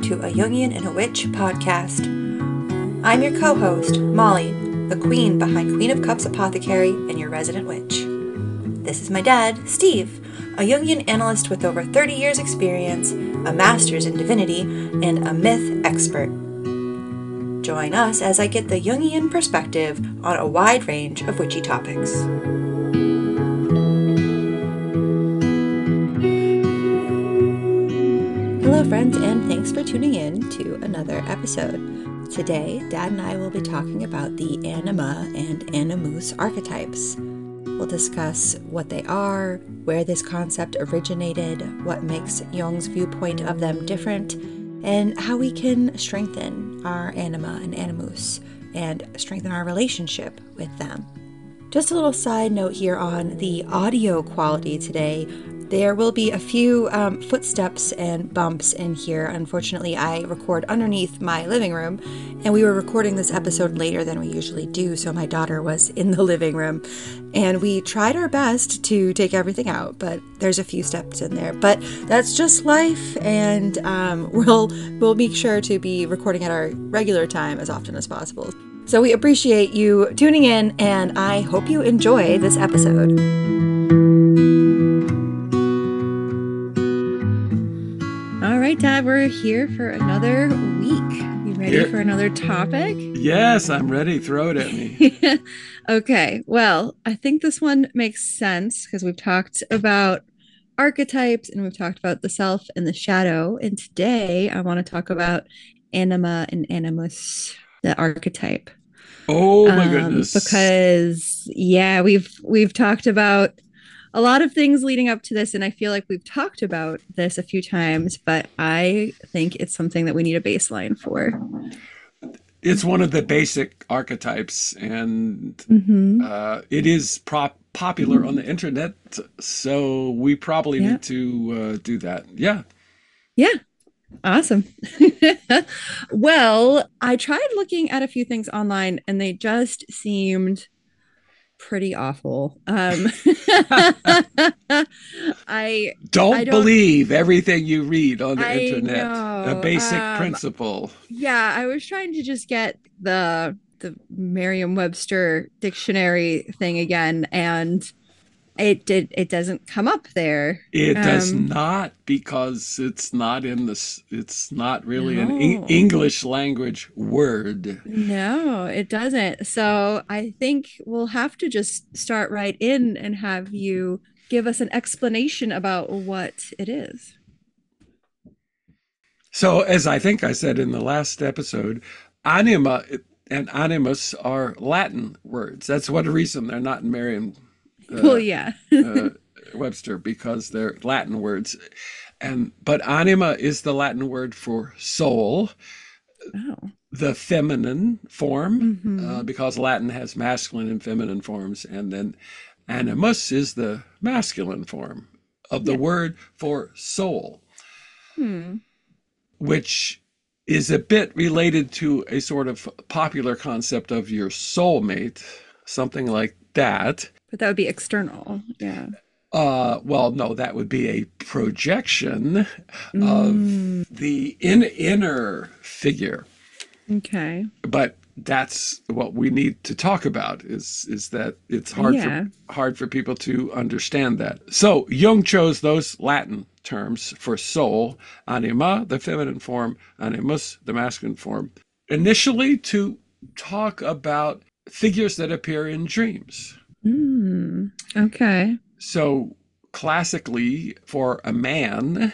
to a Jungian and a Witch podcast. I'm your co-host, Molly, the queen behind Queen of Cups Apothecary and your resident witch. This is my dad, Steve, a Jungian analyst with over 30 years experience, a master's in divinity, and a myth expert. Join us as I get the Jungian perspective on a wide range of witchy topics. Hello friends, and thanks for tuning in to another episode. Today, Dad and I will be talking about the Anima and Animus archetypes. We'll discuss what they are, where this concept originated, what makes Jung's viewpoint of them different, and how we can strengthen our Anima and Animus and strengthen our relationship with them. Just a little side note here on the audio quality today. There will be a few footsteps and bumps in here. Unfortunately, I record underneath my living room, and we were recording this episode later than we usually do, so my daughter was in the living room, and we tried our best to take everything out, but there's a few steps in there. But that's just life, and we'll make sure to be recording at our regular time as often as possible. So we appreciate you tuning in, and I hope you enjoy this episode. All right, Dad, we're here for another week. You ready for another topic? Yes, I'm ready. Throw it at me. Okay, well, I think this one makes sense because we've talked about archetypes and we've talked about the self and the shadow. And today I want to talk about Anima and Animus, the archetype. Oh my goodness. Because we've talked about a lot of things leading up to this, and I feel like we've talked about this a few times, but I think it's something that we need a baseline for. It's one of the basic archetypes, and it is popular on the internet, so we probably need to do that. Yeah. Awesome. Well, I tried looking at a few things online, and they just seemed pretty awful. I don't believe everything you read on the internet. Know. A basic principle. Yeah, I was trying to just get the Merriam-Webster dictionary thing again, and it doesn't come up there. It does not, because it's not really an English language word. No, it doesn't. So I think we'll have to just start right in and have you give us an explanation about what it is. So, as I think I said in the last episode, anima and animus are Latin words. That's one reason they're not in Merriam Webster, because they're Latin words. But anima is the Latin word for soul, the feminine form, because Latin has masculine and feminine forms, and then animus is the masculine form of the word for soul, which is a bit related to a sort of popular concept of your soulmate, something like that. But that would be external. Yeah. Well, no, that would be a projection of the inner figure. Okay. But that's what we need to talk about, is that it's hard for people to understand that. So Jung chose those Latin terms for soul, anima, the feminine form, animus, the masculine form, initially to talk about figures that appear in dreams. Okay. So classically, for a man,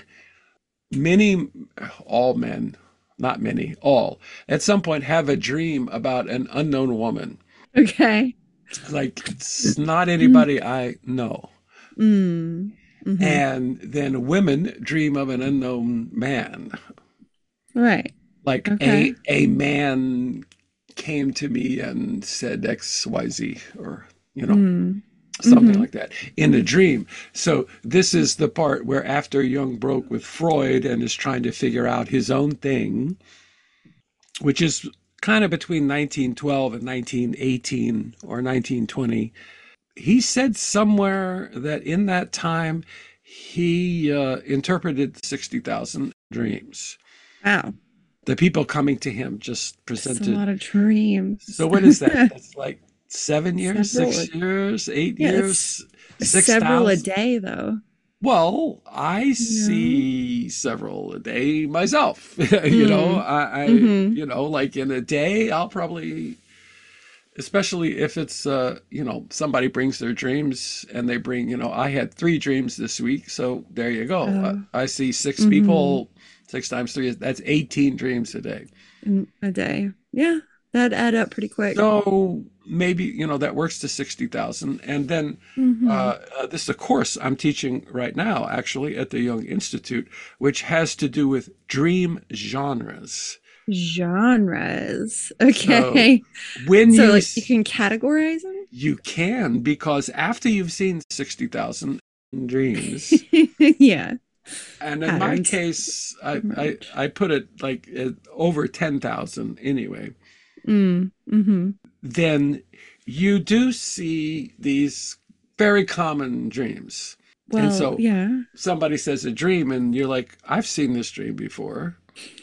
all men, not many, all, at some point have a dream about an unknown woman. Okay. Like, it's not anybody I know. And then women dream of an unknown man. Right. Like a man came to me and said XYZ, or, something like that in a dream. So this is the part where, after Jung broke with Freud and is trying to figure out his own thing, which is kind of between 1912 and 1918 or 1920, he said somewhere that in that time he interpreted 60,000 dreams. Wow. The people coming to him just That's a presented. lot of dreams. So what is that? That's like 7 years, Several. 6 years, eight Yeah, it's years, several a 6,000. day, though. Well, I No. see several a day myself. Mm. Mm-hmm. Like in a day, I'll probably, especially if it's, somebody brings their dreams and they bring, I had 3 dreams this week. So there you go. Oh. I see six Mm-hmm. people, 6 times 3, that's 18 dreams a day. A day. Yeah, that'd add up pretty quick. So maybe, that works to 60,000. And then Mm-hmm. this is a course I'm teaching right now, actually, at the Jung Institute, which has to do with dream genres. Genres. So Okay. when So you like you can categorize them? you can, because after you've seen 60,000 dreams, Yeah. and in my Patterns case, emerge. I put it like over 10,000 anyway, Mm-hmm. then you do see these very common dreams. And Well, so yeah. somebody says a dream, and you're like, I've seen this dream before.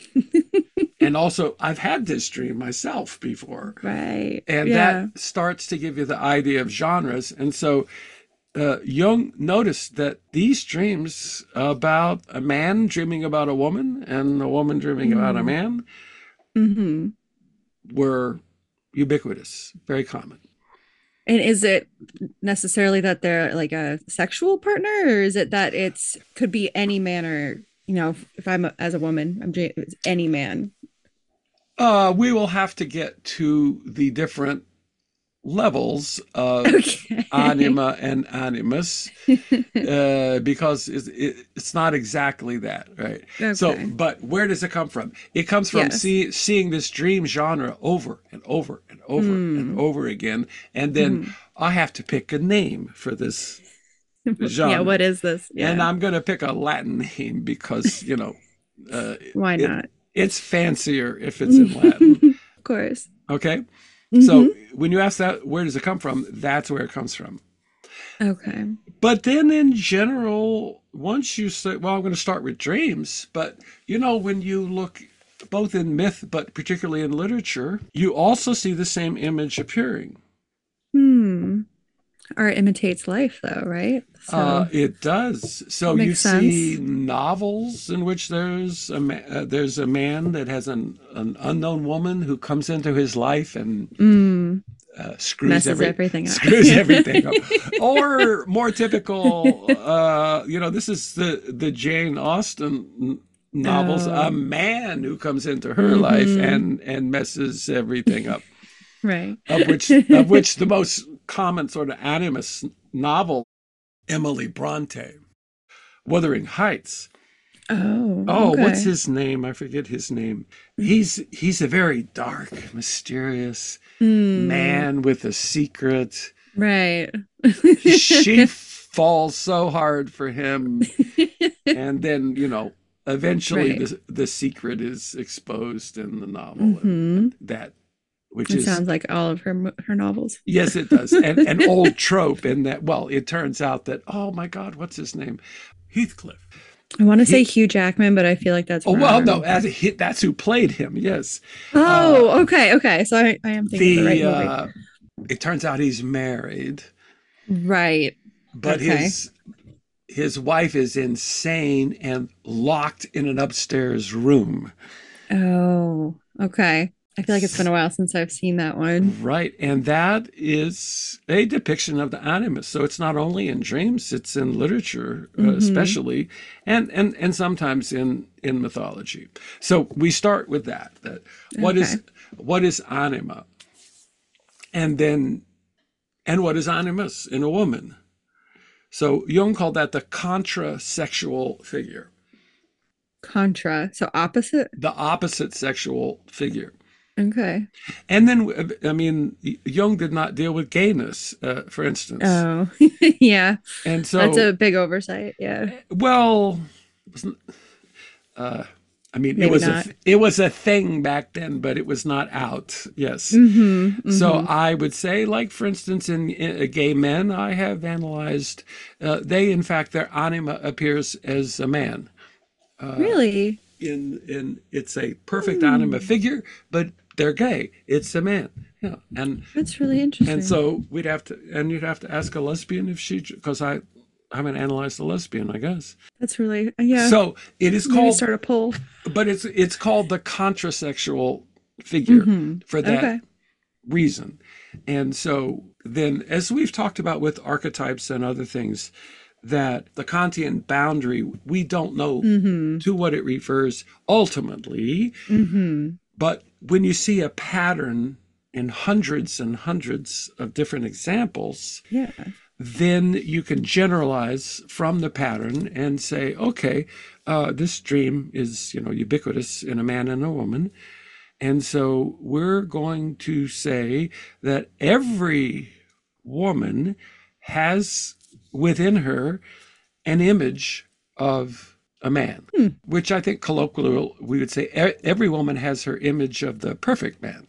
And also, I've had this dream myself before. Right. And that Yeah. starts to give you the idea of genres. And so Jung noticed that these dreams about a man dreaming about a woman and a woman dreaming about a Mm. man Mm-hmm. were ubiquitous, very common. And is it necessarily that they're like a sexual partner, or is it that it's could be any man, or if I'm as a woman, it's any man? We will have to get to the different levels of Okay. anima and animus, because it's not exactly that, right? So, Okay. but where does it come from? It comes from Yes. seeing this dream genre over and over and over and Mm. over again. And then Hmm. I have to pick a name for this Yeah, genre. what is this? And Yeah. I'm going to pick a Latin name because, uh, Why it not? it's fancier if it's in Latin. Of course. Okay. So Hmm. when you ask that, where does it come from? That's where it comes from. Okay. But then in general, once you say, well, I'm going to start with dreams, but when you look both in myth, but particularly in literature, you also see the same image appearing. Hmm. Art imitates life, though, right? So It does. So you makes see sense. novels in which there's a man that has an unknown woman who comes into his life and Mm. screws Messes every everything up. screws everything up. Or more typical, this is the Jane Austen novels, a Oh. man who comes into her life Mm-hmm. and messes everything up. Right. Of which the most common sort of animus novel, Emily Bronte, Wuthering Heights. Oh, Oh, what's okay. his name? I forget his name. He's a very dark, mysterious Mm, man with a secret. right. She falls so hard for him, and then eventually Right. the secret is exposed in the novel, Mm-hmm. and that, which It is, sounds like all of her novels. yes, it does, and an old trope in that. Well, it turns out that, oh my God, what's his name? Heathcliff. I want to say He Hugh Jackman, but I feel like that's Oh well, no, wrong. that's who played him. Yes, uh, Oh, okay, okay. So I am thinking of the right the movie. it turns out he's married, Right. but Okay. his wife is insane and locked in an upstairs room. Oh, okay. I feel like it's been a while since I've seen that one. Right, and that is a depiction of the animus. So it's not only in dreams; it's in literature, Mm-hmm. especially, and sometimes in mythology. So we start with that. That what Okay. is anima, and then and what is animus in a woman? So Jung called that the contra-sexual figure, Contra. So opposite? the opposite sexual figure. Okay. And then, I mean, Jung did not deal with gayness, for instance. Oh, yeah. And That's so, a big oversight. Yeah. well, uh, I mean, Maybe not. it was a thing back then, but it was not out. Yes. Mm-hmm. So Mm-hmm. I would say, like for instance, in gay men, I have analyzed. They, in fact, their anima appears as a man. Uh, Really? in it's a perfect anima figure, but they're gay. It's a man. Yeah. That's really And interesting. so you'd have to ask a lesbian if she, because I haven't analyzed a lesbian, I guess. That's really, yeah. So it is Maybe called, start a poll. but it's called the contrasexual figure for that Okay. reason. And so then, as we've talked about with archetypes and other things, that the Kantian boundary, we don't know to what it refers ultimately, but when you see a pattern in hundreds and hundreds of different examples, Yeah. then you can generalize from the pattern and say, okay, this dream is, ubiquitous in a man and a woman. And so we're going to say that every woman has within her an image of a man, which I think colloquially we would say every woman has her image of the perfect man.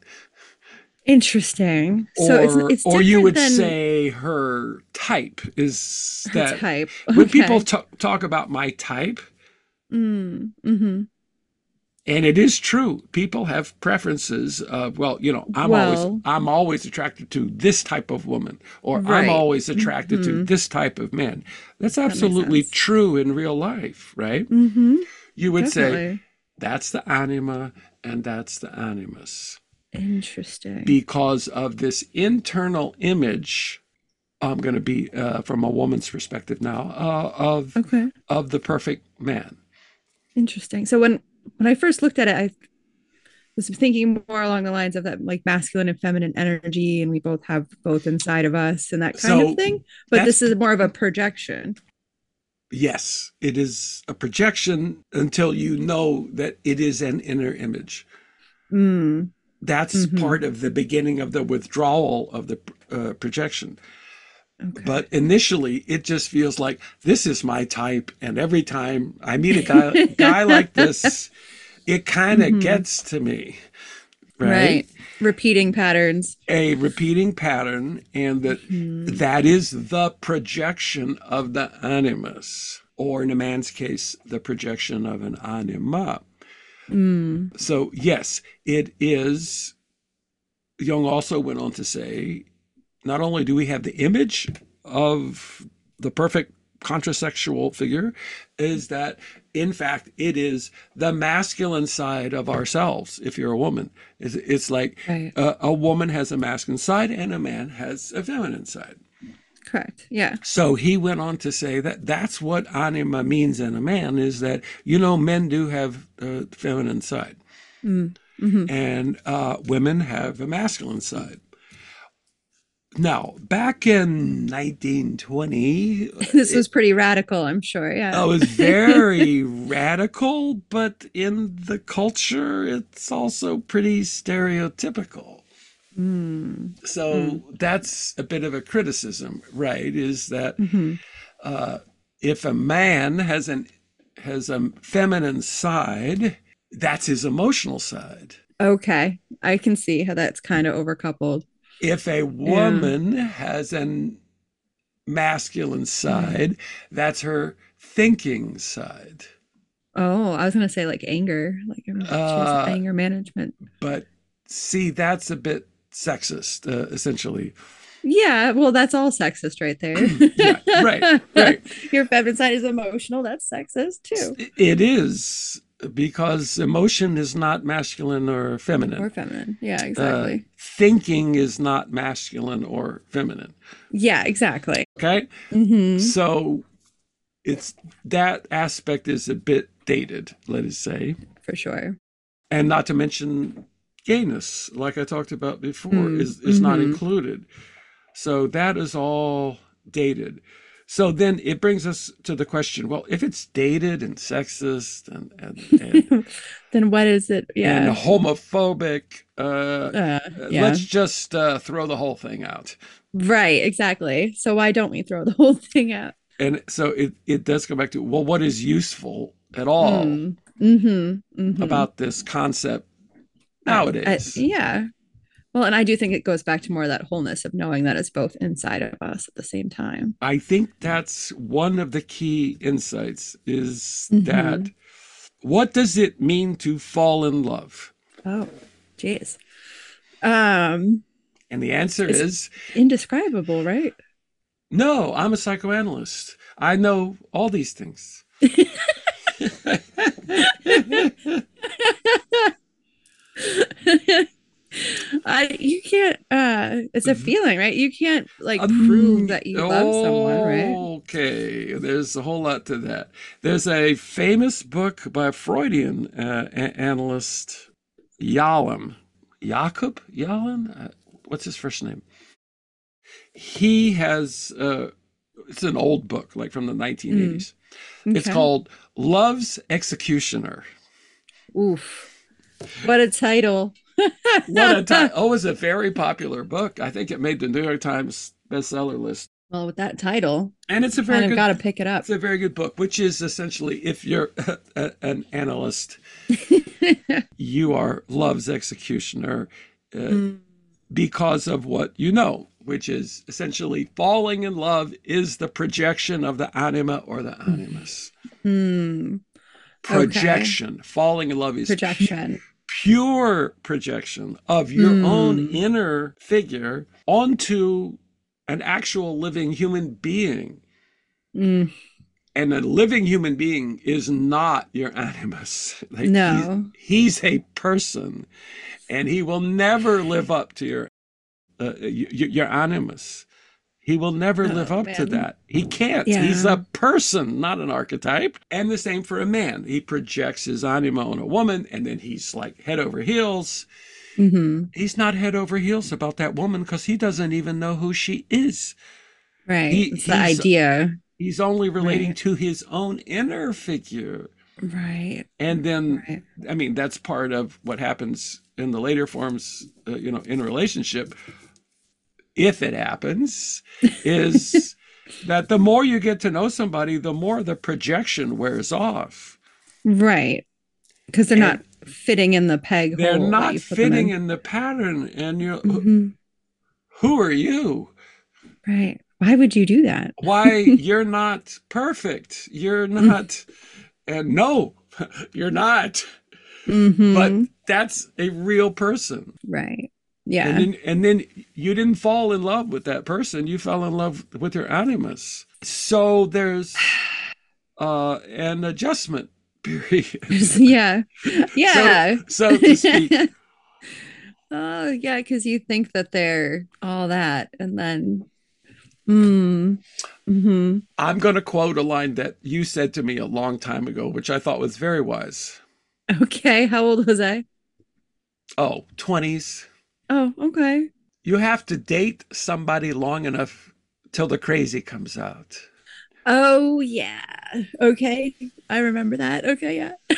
Interesting. So it's Or you different would than say her type is her that type. when people Okay. talk about my type, Mm-hmm. and it is true, people have preferences of, well, Well, I'm always attracted to this type of woman, or I'm right. always attracted to this type of man. That's That makes absolutely sense. true in real life, right? Mm-hmm. You would say Definitely. that's the anima and that's the animus Interesting. because of this internal image. I'm going to be from a woman's perspective now Okay. of the perfect man. Interesting. So when I first looked at it, I was thinking more along the lines of that like masculine and feminine energy, and we both have both inside of us and that kind of So thing. But that's this is more of a projection. yes, it is a projection until you know that it is an inner image. Mm. That's Mm-hmm. part of the beginning of the withdrawal of the projection. Okay. But initially, it just feels like this is my type, and every time I meet a guy like this, it kind of Mm-hmm. gets to me, right? Right. Repeating patterns. A repeating pattern, and Hmm. that is the projection of the animus, or in a man's case, the projection of an anima. Mm. So yes, it is. Jung also went on to say, not only do we have the image of the perfect contrasexual figure, is that in fact it is the masculine side of ourselves. If you're a woman, it's like Right. a woman has a masculine side and a man has a feminine side. Correct. Yeah. So he went on to say that that's what anima means in a man, is that men do have a feminine side Mm. Hmm. and women have a masculine side. Now, back in 1920, This was pretty radical, I'm sure. I Yeah. was very radical, but in the culture, it's also pretty stereotypical. Mm. So Mm. that's a bit of a criticism, right? Is that Hmm. if a man has a feminine side, that's his emotional side. Okay. I can see how that's kind of overcoupled. If a Yeah. woman has an masculine Right. side, that's her thinking side. Oh, I was gonna say like anger, like she has Uh, anger management. but see, that's a bit sexist, essentially. Yeah, well, that's all sexist right there. Yeah, right, right. Your feminine side is emotional. That's sexist too, It is because emotion is not masculine or or feminine. feminine. Yeah, exactly. Thinking is not masculine or feminine. Yeah, exactly. Okay, Mm-hmm. so it's that aspect is a bit dated, let us say, For sure. and not to mention gayness, like I talked about before, is not Mm-hmm. included. So that is all dated. So then it brings us to the question, well, if it's dated and sexist Then what is it? and Yeah. homophobic, Yeah. let's just throw the whole thing out. Right, exactly. So why don't we throw the whole thing out? And so it does go back to, well, what is useful at all Mm. Mm-hmm. Mm-hmm. about this concept nowadays? Yeah. Well, and I do think it goes back to more of that wholeness of knowing that it's both inside of us at the same time. I think that's one of the key insights is that Mm-hmm. What does it mean to fall in love? Oh, geez. Um, And the answer it's is indescribable, right? no, I'm a psychoanalyst. I know all these things. I you can't it's a feeling, right? You can't like prove that you love someone, right? Okay, there's a whole lot to that. There's a famous book by a Freudian analyst, Yalom. Jakob Yalom? What's his first name? He has, it's an old book, like from the Mm, 1980s. It's okay. called Love's Executioner. Oof. What a title. What a time. Oh, it was a very popular book. I think it made the New York Times bestseller list. Well, with that title, And it's a you very kind of got good to pick it up. it's a very good book, which is essentially if you're an analyst, you are love's executioner uh, Mm, because of what you know, which is essentially falling in love is the projection of the anima or the animus. mm, okay. Projection. Falling in love is Projection. pure projection of your own Mm, inner figure onto an actual living human being. mm, And a living human being is not your animus. Like no. he's a person, and he will never live up to your animus. He will never live Oh, up to man. that. He can't. He's Yeah. a person, not an archetype. And the same for a man. He projects his anima on a woman, and then he's like head over heels. Hmm. He's not head over heels about that woman because he doesn't even know who she is. Right. He It's the he's idea. he's only relating Right. to his own inner figure. Right. And then, Right. I mean, that's part of what happens in the later forms, in a relationship, if it happens, is that the more you get to know somebody, the more the projection wears off. Right. Because they're And not fitting in the peg they're hole that not you put them fitting in. in the pattern. And Hmm. who are you? Right. Why would you do that? Why you're not perfect. You're not, and no, you're not. But Mm-hmm. that's a real person. Right. and Yeah. then and then you didn't fall in love with that person, you fell in love with your animus, so there's an adjustment period, Yeah. so to, Yeah. so to speak. Oh, yeah, because you think that they're all that, and then, mm, hmm. I'm going to quote a line that you said to me a long time ago, which I thought was very wise. Okay, how old was I? Oh, 20s. Oh, okay. You have to date somebody long enough till the crazy comes out, Oh, yeah. Okay, I remember that. Okay,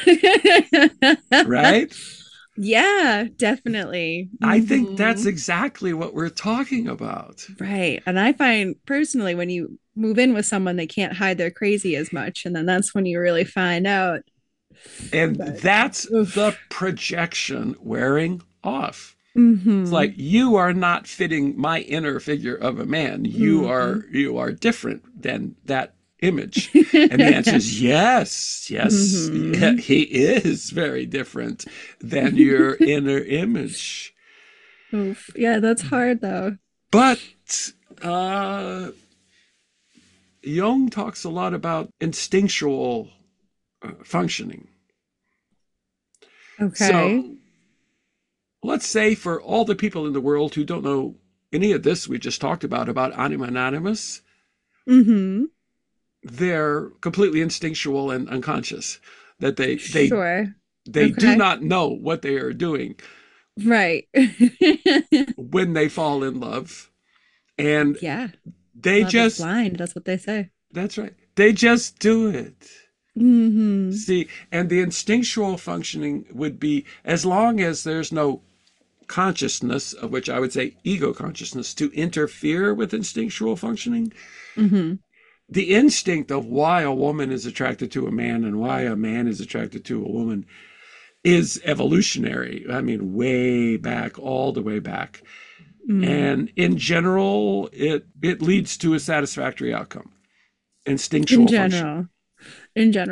yeah. right? Yeah, definitely. I think Hmm. that's exactly what we're talking about. Right. And I find personally when you move in with someone, they can't hide their crazy as much. And then that's when you really find out. And But that's the oof. projection wearing off. It's like Hmm. you are not fitting my inner figure of a man. You Hmm. are you are different than that image. And the answer is yes, yes, yeah, Hmm. he is very different than your inner image. Oof. Yeah, that's hard though. But uh, Jung talks a lot about instinctual functioning. Okay. So let's say for all the people in the world who don't know any of this we just talked about anima and animus, Hmm. they're completely instinctual and unconscious. That Sure. they do Okay. not know what they are doing Right. when they fall in love, and Yeah. they Love is just blind. That's what they say. that's right. They just do it. Hmm. See, and the instinctual functioning would be as long as there's no consciousness, of which I would say ego consciousness, to interfere with instinctual functioning. Hmm. The instinct of why a woman is attracted to a man and why a man is attracted to a woman is evolutionary. I mean, way back, all the way back. Mm. And in general, it leads to a satisfactory outcome. In Instinctual functioning. general. In general.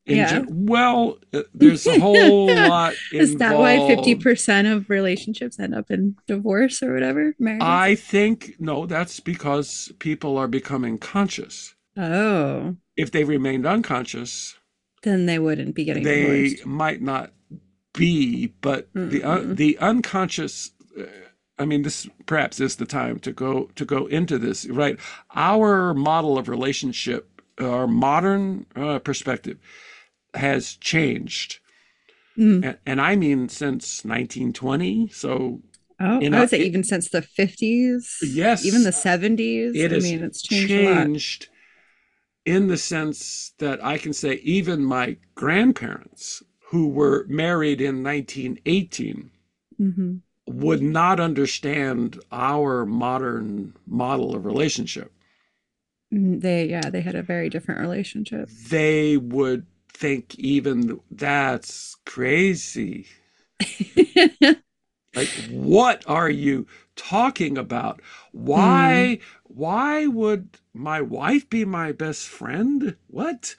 Yeah. well, there's a whole lot Is that why involved. 50% of relationships end up in divorce or whatever, marriages? I think, no, that's because people are becoming conscious. Oh, If they remained unconscious, then they wouldn't be getting they divorced. might not be, but Mm. the unconscious. I mean, this perhaps is the time to go into this, right? Our model of relationship, our modern perspective, has changed, Mm. and I mean since 1920. So, Oh, in I would a say even since the 50s, even yes, the 70s. it I has mean, it's changed a lot. changed in the sense that I can say even my grandparents, who were married in 1918, Hmm. would not understand our modern model of relationship. Yeah, they had a very different relationship. They would think even that's crazy. Like, what are you talking about? Mm. Why would my wife be my best friend? What?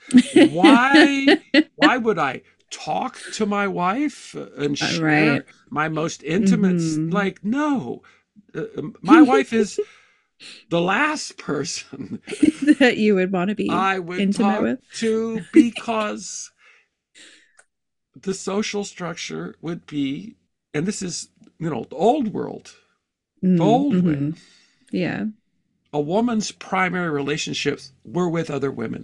Why would I talk to my wife and Right. share my most intimate? Hmm. Like, no. My wife is the last person That you would want to be I would intimate talk with. to, because the social structure would be, and this is, the old world, the old way. Mm-hmm. Yeah. A woman's primary relationships were with other women.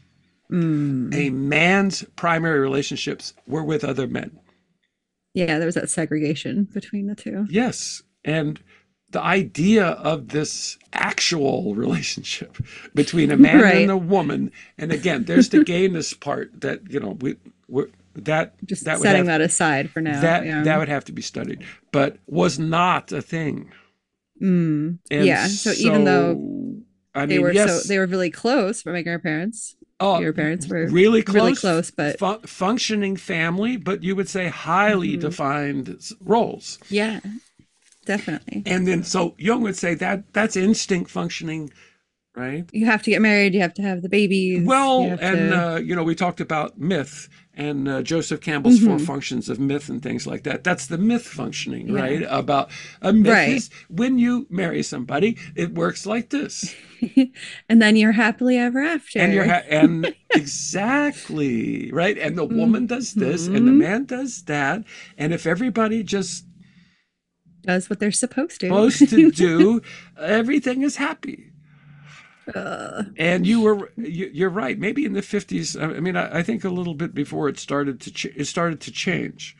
A Mm. man's primary relationships were with other men. Yeah, there was that segregation between the two. Yes. And the idea of this actual relationship between a man and Right. a woman, and again, there's the gayness part that, that Just that would setting have that aside for now. Yeah. that would have to be studied, but was not a thing. Mm. And Yeah. So even though so, I mean, they yes, were really close, but my grandparents, uh, your parents were really really close, close, but functioning family, but you would say highly mhm. defined roles. Yeah, definitely. And then, so Jung would say that that's instinct functioning, right? You have to get married, you have to have the babies, you Well, have and to we talked about myth and Joseph Campbell's four hmm. functions of myth and things like that. That's the myth functioning, Yeah. right? About a myth Right. is when you marry somebody, it works like this, And then you're happily ever and after. and exactly right, and the woman does this, and the Hmm. man does that, and if everybody just Does what they're supposed to. supposed to do, everything is happy. uh, And you're right. Maybe in the 50s. I mean, I think a little bit before it started to it started to change,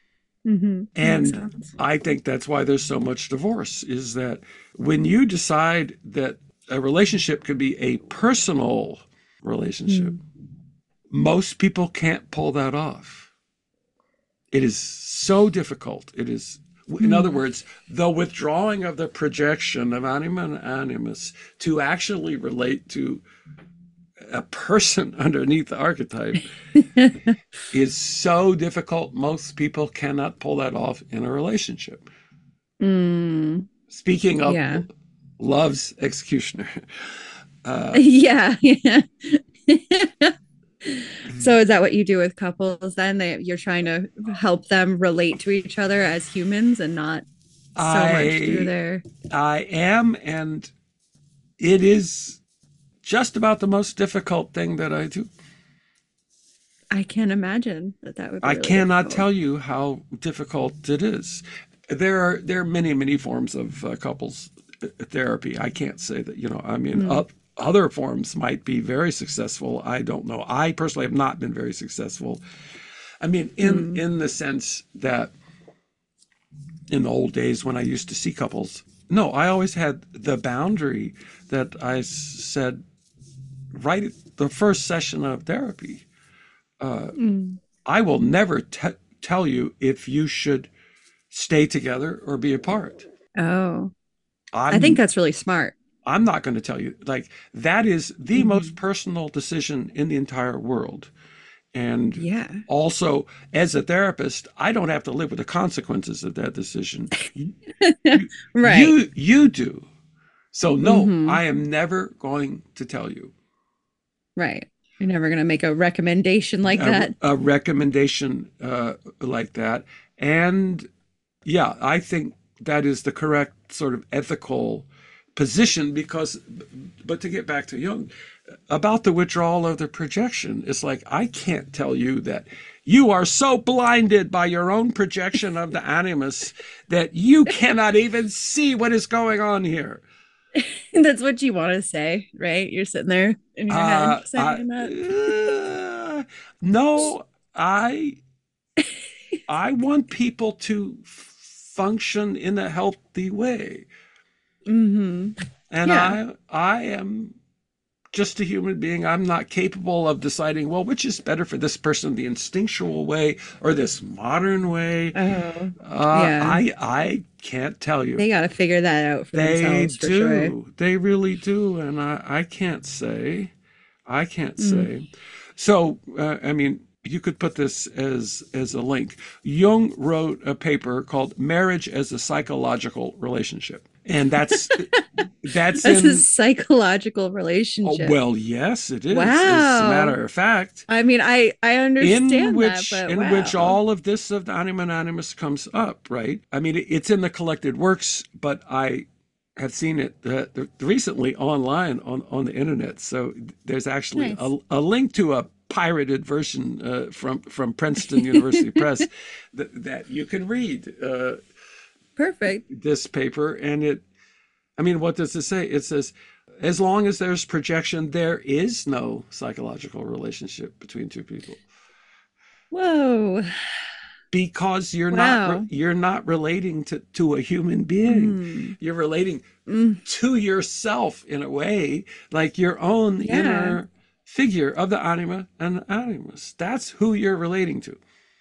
Makes and sense. I think that's why there's so much divorce. Is that when you decide that a relationship could be a personal relationship, Mm. most people can't pull that off. It is so difficult. It is, in other Mm. words, the withdrawing of the projection of anima and animus to actually relate to a person underneath the archetype is so difficult. Most people cannot pull that off in a relationship. Mm. Speaking of Yeah. love's executioner, uh, Yeah. Yeah. So is that what you do with couples then? You're trying to help them relate to each other as humans and not so much through I their I am, and it is just about the most difficult thing that I do. I can't imagine that that would be I really cannot difficult. tell you how difficult it is. There are many forms of couples therapy. I can't say that, I mean, Mm. other forms might be very successful. I don't know. I personally have not been very successful. I mean, Mm. in the sense that in the old days when I used to see couples, no, I always had the boundary that I said right at the first session of therapy. Mm. I will never tell you if you should stay together or be apart. Oh, I think I'm that's really smart. I'm not going to tell you. Like, that is the most Hmm. personal decision in the entire world. And Yeah. also, as a therapist, I don't have to live with the consequences of that decision. Right. You do. So no, Hmm. I am never going to tell you. Right. You're never going to make a recommendation like that. A recommendation like that. And yeah, I think that is the correct sort of ethical position because, but to get back to Jung, about the withdrawal of the projection, it's like, I can't tell you that you are so blinded by your own projection of the animus that you cannot even see what is going on here. That's what you want to say, right? You're sitting there in your head saying no, I want people to function in a healthy way. Mm-hmm. And yeah. I am just a human being. I'm not capable of deciding, well, which is better for this person, the instinctual way or this modern way. Oh, yeah. I can't tell you. They got to figure that out for themselves. They do. Sure. They really do. And I can't say. I can't say. So, I mean, you could put this as a link. Jung wrote a paper called Marriage as a Psychological Relationship. And that's a psychological relationship. Oh, well, yes, it is. Wow. As a matter of fact. I mean, I understand in which, that, but in which all of this of the anima and animus comes up, right? I mean, it's in the collected works, but I have seen it recently online on the internet. So there's actually a link to a pirated version from Princeton University Press that you can read. Perfect. This paper, and I mean, what does it say? It says, as long as there's projection, there is no psychological relationship between two people. Whoa. Because you're not relating to a human being. You're relating to yourself in a way, like your own inner figure of the anima and animus. That's who you're relating to.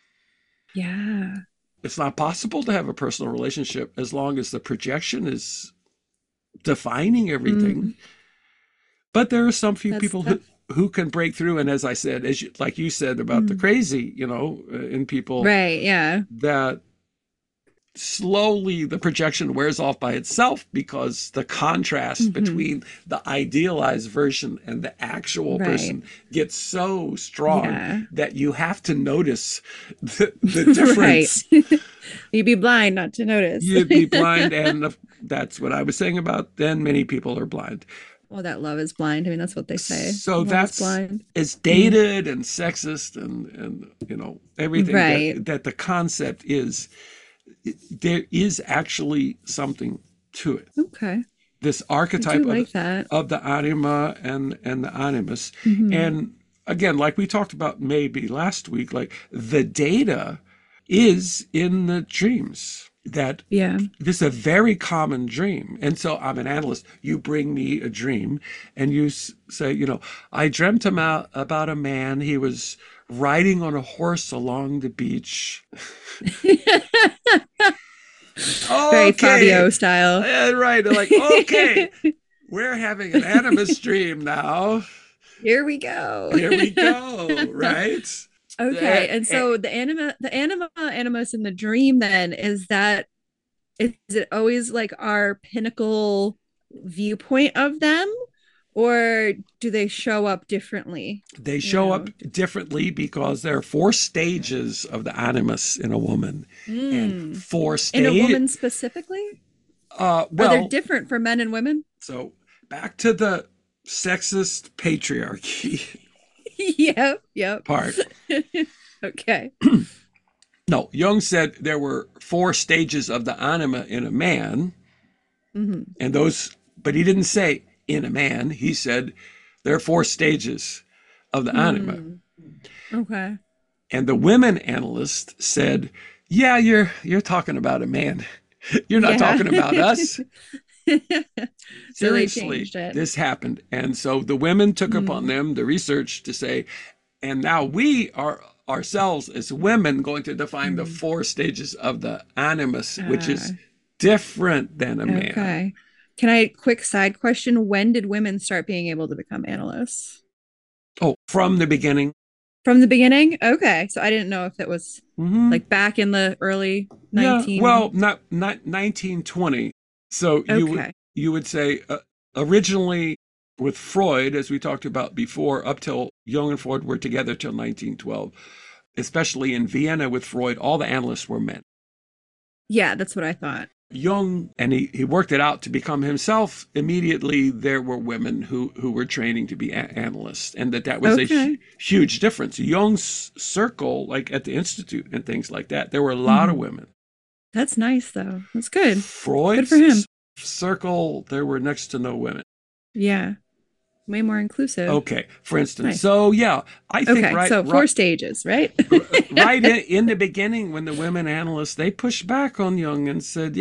Yeah. It's not possible to have a personal relationship as long as the projection is defining everything. But there are some few people who can break through. And as I said, like you said about the crazy, in people. Right, yeah. That slowly the projection wears off by itself because the contrast between the idealized version and the actual person gets so strong that you have to notice the difference. Right. You'd be blind not to notice. You'd be blind, and that's what I was saying about then many people are blind. Well, that love is blind. I mean, that's what they say. So love that's blind. It's dated and sexist and everything that the concept is. There is actually something to it. Okay. This archetype of the anima and the animus. And again, like we talked about maybe last week, like the data is in the dreams. That this is a very common dream. And so I'm an analyst. You bring me a dream and you say, I dreamt about a man. He was riding on a horse along the beach. Very Fabio style. Right. Like, okay, we're having an animus dream now. Here we go. Right? Okay. And so the animus in the dream then is it always like our pinnacle viewpoint of them? Or do they show up differently? They show up differently because there are 4 stages of the animus in a woman. And 4 stages. In a woman specifically? Are they different for men and women? So back to the sexist patriarchy. Yep. Part. Okay. No, Jung said there were 4 stages of the anima in a man. And those, but he didn't say in a man. He said there are 4 stages of the anima. Okay. And the women analyst said, yeah, you're talking about a man. You're not talking about us. Seriously, this happened. And so the women took upon them the research to say, and now we are ourselves as women going to define the 4 stages of the animus, which is different than a man. Okay. Can I quick side question? When did women start being able to become analysts? Oh, from the beginning. From the beginning? Okay. So I didn't know if it was like back in the early 19... Yeah, well, not 1920. So you would say originally with Freud, as we talked about before, up till Jung and Freud were together till 1912, especially in Vienna with Freud, all the analysts were men. Yeah, that's what I thought. Jung, and he worked it out to become himself. Immediately, there were women who were training to be analysts, and that was a huge difference. Jung's circle, like at the Institute and things like that, there were a lot of women. That's nice, though. That's good. Freud's good for him. Circle, there were next to no women. Yeah. Way more inclusive. Okay, for instance. Nice. So, yeah, I think so 4 stages, right? right in the beginning, when the women analysts, they pushed back on Jung and said,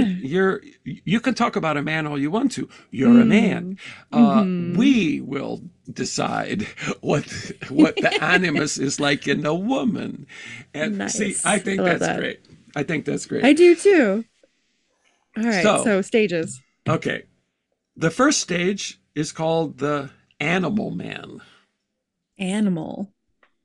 you can talk about a man all you want to. You're a man. We will decide what the animus is like in a woman. And nice. See, I think that's great. I think that's great. I do too. All right, so stages. Okay. The first stage is called the animal man. Animal.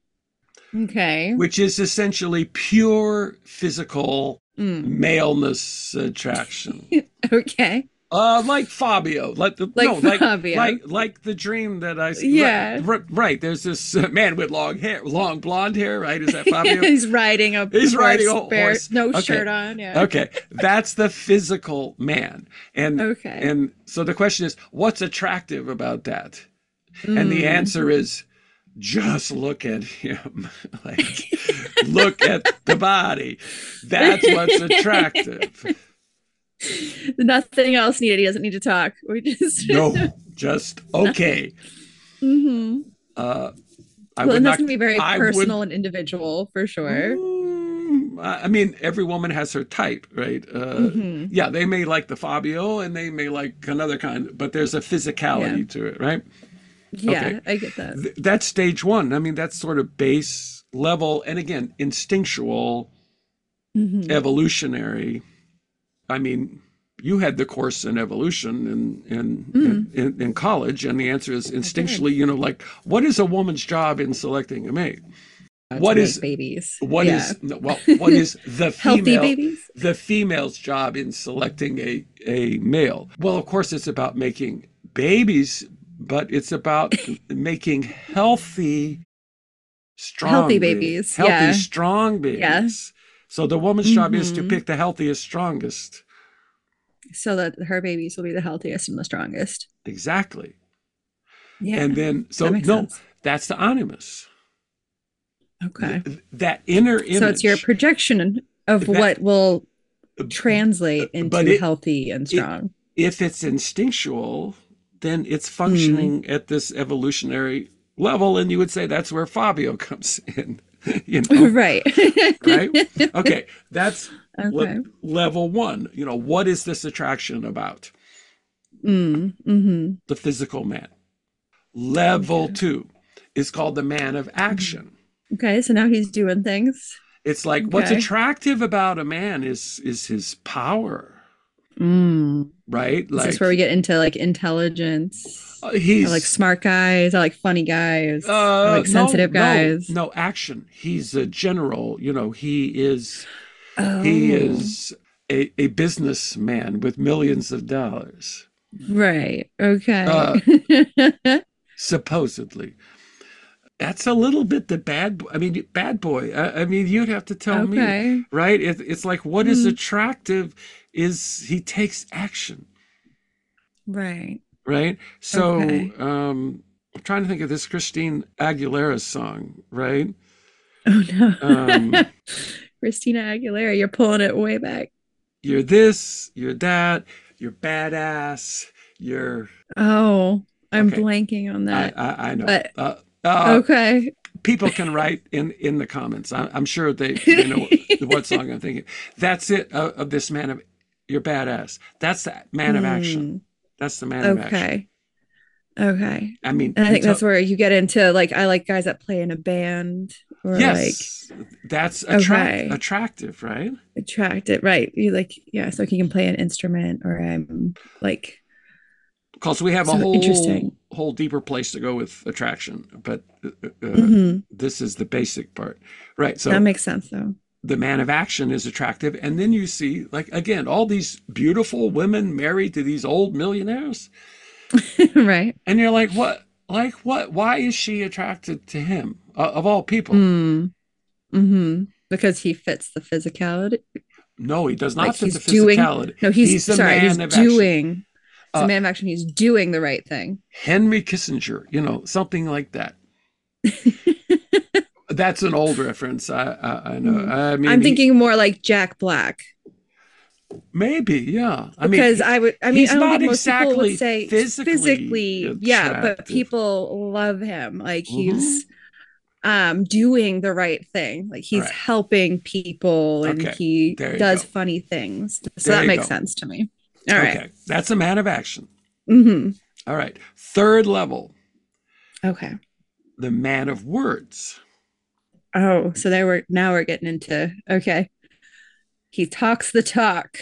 Okay. Which is essentially pure physical maleness attraction. Okay. Like Fabio. Fabio. Like the dream that I Yeah. Right. There's this man with long blonde hair, right? Is that Fabio? He's riding a horse. No shirt on. Yeah. Okay. That's the physical man. And so the question is, what's attractive about that? And the answer is, just look at him. Look at the body. That's what's attractive. Nothing else needed. He doesn't need to talk. Just okay. Well, and that's gonna be very personal and individual for sure. I mean, every woman has her type, right? Yeah, they may like the Fabio and they may like another kind, but there's a physicality to it, right? Yeah, okay. I get that. That's stage one. I mean, that's sort of base level, and again, instinctual, evolutionary. I mean, you had the course in evolution in college, and the answer is instinctually, like, what is a woman's job in selecting a mate? What is babies? What is the healthy babies? The female's job in selecting a male? Well, of course, it's about making babies, but it's about making healthy, strong babies. Strong babies. Yeah. So the woman's job is to pick the healthiest, strongest. So that her babies will be the healthiest and the strongest. Exactly. Yeah. And then, that's the animus. Okay. That inner image. So it's your projection of what will translate into healthy and strong. If it's instinctual, then it's functioning at this evolutionary level, and you would say that's where Fabio comes in. Right. Right. Okay. That's level one. What is this attraction about? The physical man. Level 2 is called the man of action. Okay, so now he's doing things. It's like what's attractive about a man is his power. Right? This is where we get into like intelligence. I like smart guys. I like funny guys. I like sensitive guys. No, action. He's a general. He is a businessman with millions of dollars. Right. Okay. Supposedly. That's a little bit the bad boy. I mean, you'd have to tell me, right? It's like what is attractive is he takes action. Right. Right. So I'm trying to think of this Christine Aguilera song, right? Oh, no. Christina Aguilera, you're pulling it way back. You're this, you're that, you're badass, you're... Oh, I'm blanking on that. I know. But... okay. People can write in the comments. I'm sure they know what song I'm thinking. That's it, of this man of... You're badass. That's the man of action. That's the man of action. Okay. I mean... And I think that's where you get into, like, I like guys that play in a band. Or that's attractive, right? Attractive, right. You like, so he can play an instrument or like... Because we have a whole deeper place to go with attraction, but this is the basic part, right? So that makes sense, though. The man of action is attractive, and then you see, like, again, all these beautiful women married to these old millionaires. Right. And you're like, what? Like what? Why is she attracted to him of all people? Mm. Mm-hmm. Because he fits the physicality. No, he does Like not fit the he's doing, physicality. no, he's He's a sorry, he's man of action. doing, it's a Uh, man of action. He's doing the right thing. Henry Kissinger, something like that. That's an old reference. I know. Hmm. I mean, I'm thinking more like Jack Black maybe, yeah. I mean, because I mean, I he's don't not think most people would exactly say physically physically, yeah, but attractive. people love him. Like Hmm. he's doing the right thing. Like All he's right. helping people and Okay. he There you does go. funny things. So There that you makes go. sense to me. All right. Okay. That's a man of action. Mm-hmm. All right. Third level, Okay. the man of words. Oh, so there we're now we're getting into okay. He talks the talk.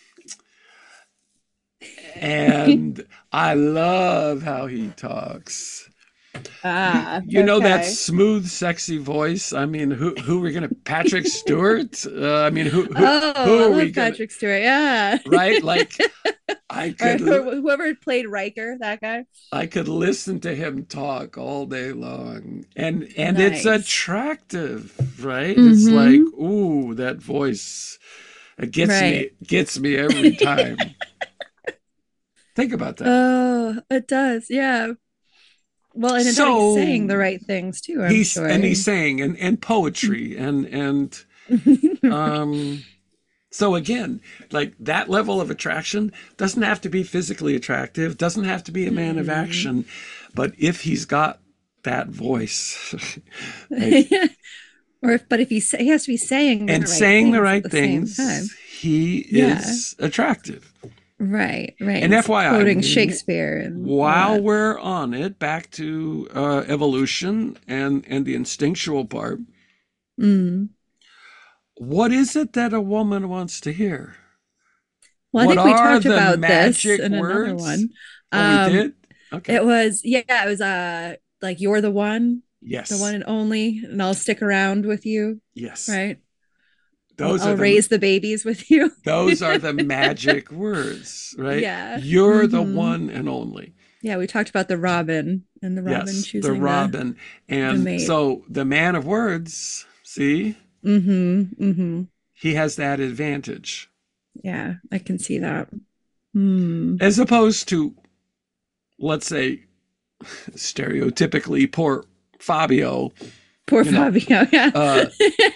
And I love how he talks. Ah, You know that okay. smooth, sexy voice. I mean, who are we gonna? Patrick Stewart. I mean, Oh, who I are we love gonna? Patrick Stewart. Yeah. Right? Like, I Or could whoever played Riker, that guy. I could listen to him talk all day long, and it's Nice. attractive, right? It's like, Mm-hmm. ooh, that voice. It Right. gets me every time. Think about that. Oh, it does. Yeah. Well, and then he's saying the So right things too, I'm he's sure. saying and poetry and um so again, like that level of attraction doesn't have to be physically attractive, doesn't have to be a man of Mm. action, but if he's got that voice, like, But if he has to be saying the and right saying the things at right the same things, time. he Yeah. is attractive. Right. Right. And And he's FYI, quoting Shakespeare and all while that. we're on it, back to evolution and the instinctual part, Mm. what is it that a woman wants to hear? Well, I What think we are talked the about this magic in another words? one. Oh, we Um, did? Okay. it was yeah, it was like you're the one Yes. and only, and I'll stick around with you, Yes. right? Those are I'll the raise the babies with you. those are the magic words, right? Yeah. You're the Mm-hmm. one and only. Yeah, we talked about the robin and the robin Yes, the choosing robin. the And mate. so the man of words, see, Mm-hmm. Mm-hmm. he has that advantage Yeah, I can see that. Hmm. as opposed to, let's say, stereotypically poor Fabio, Poor you know, Fabio. Yeah. uh,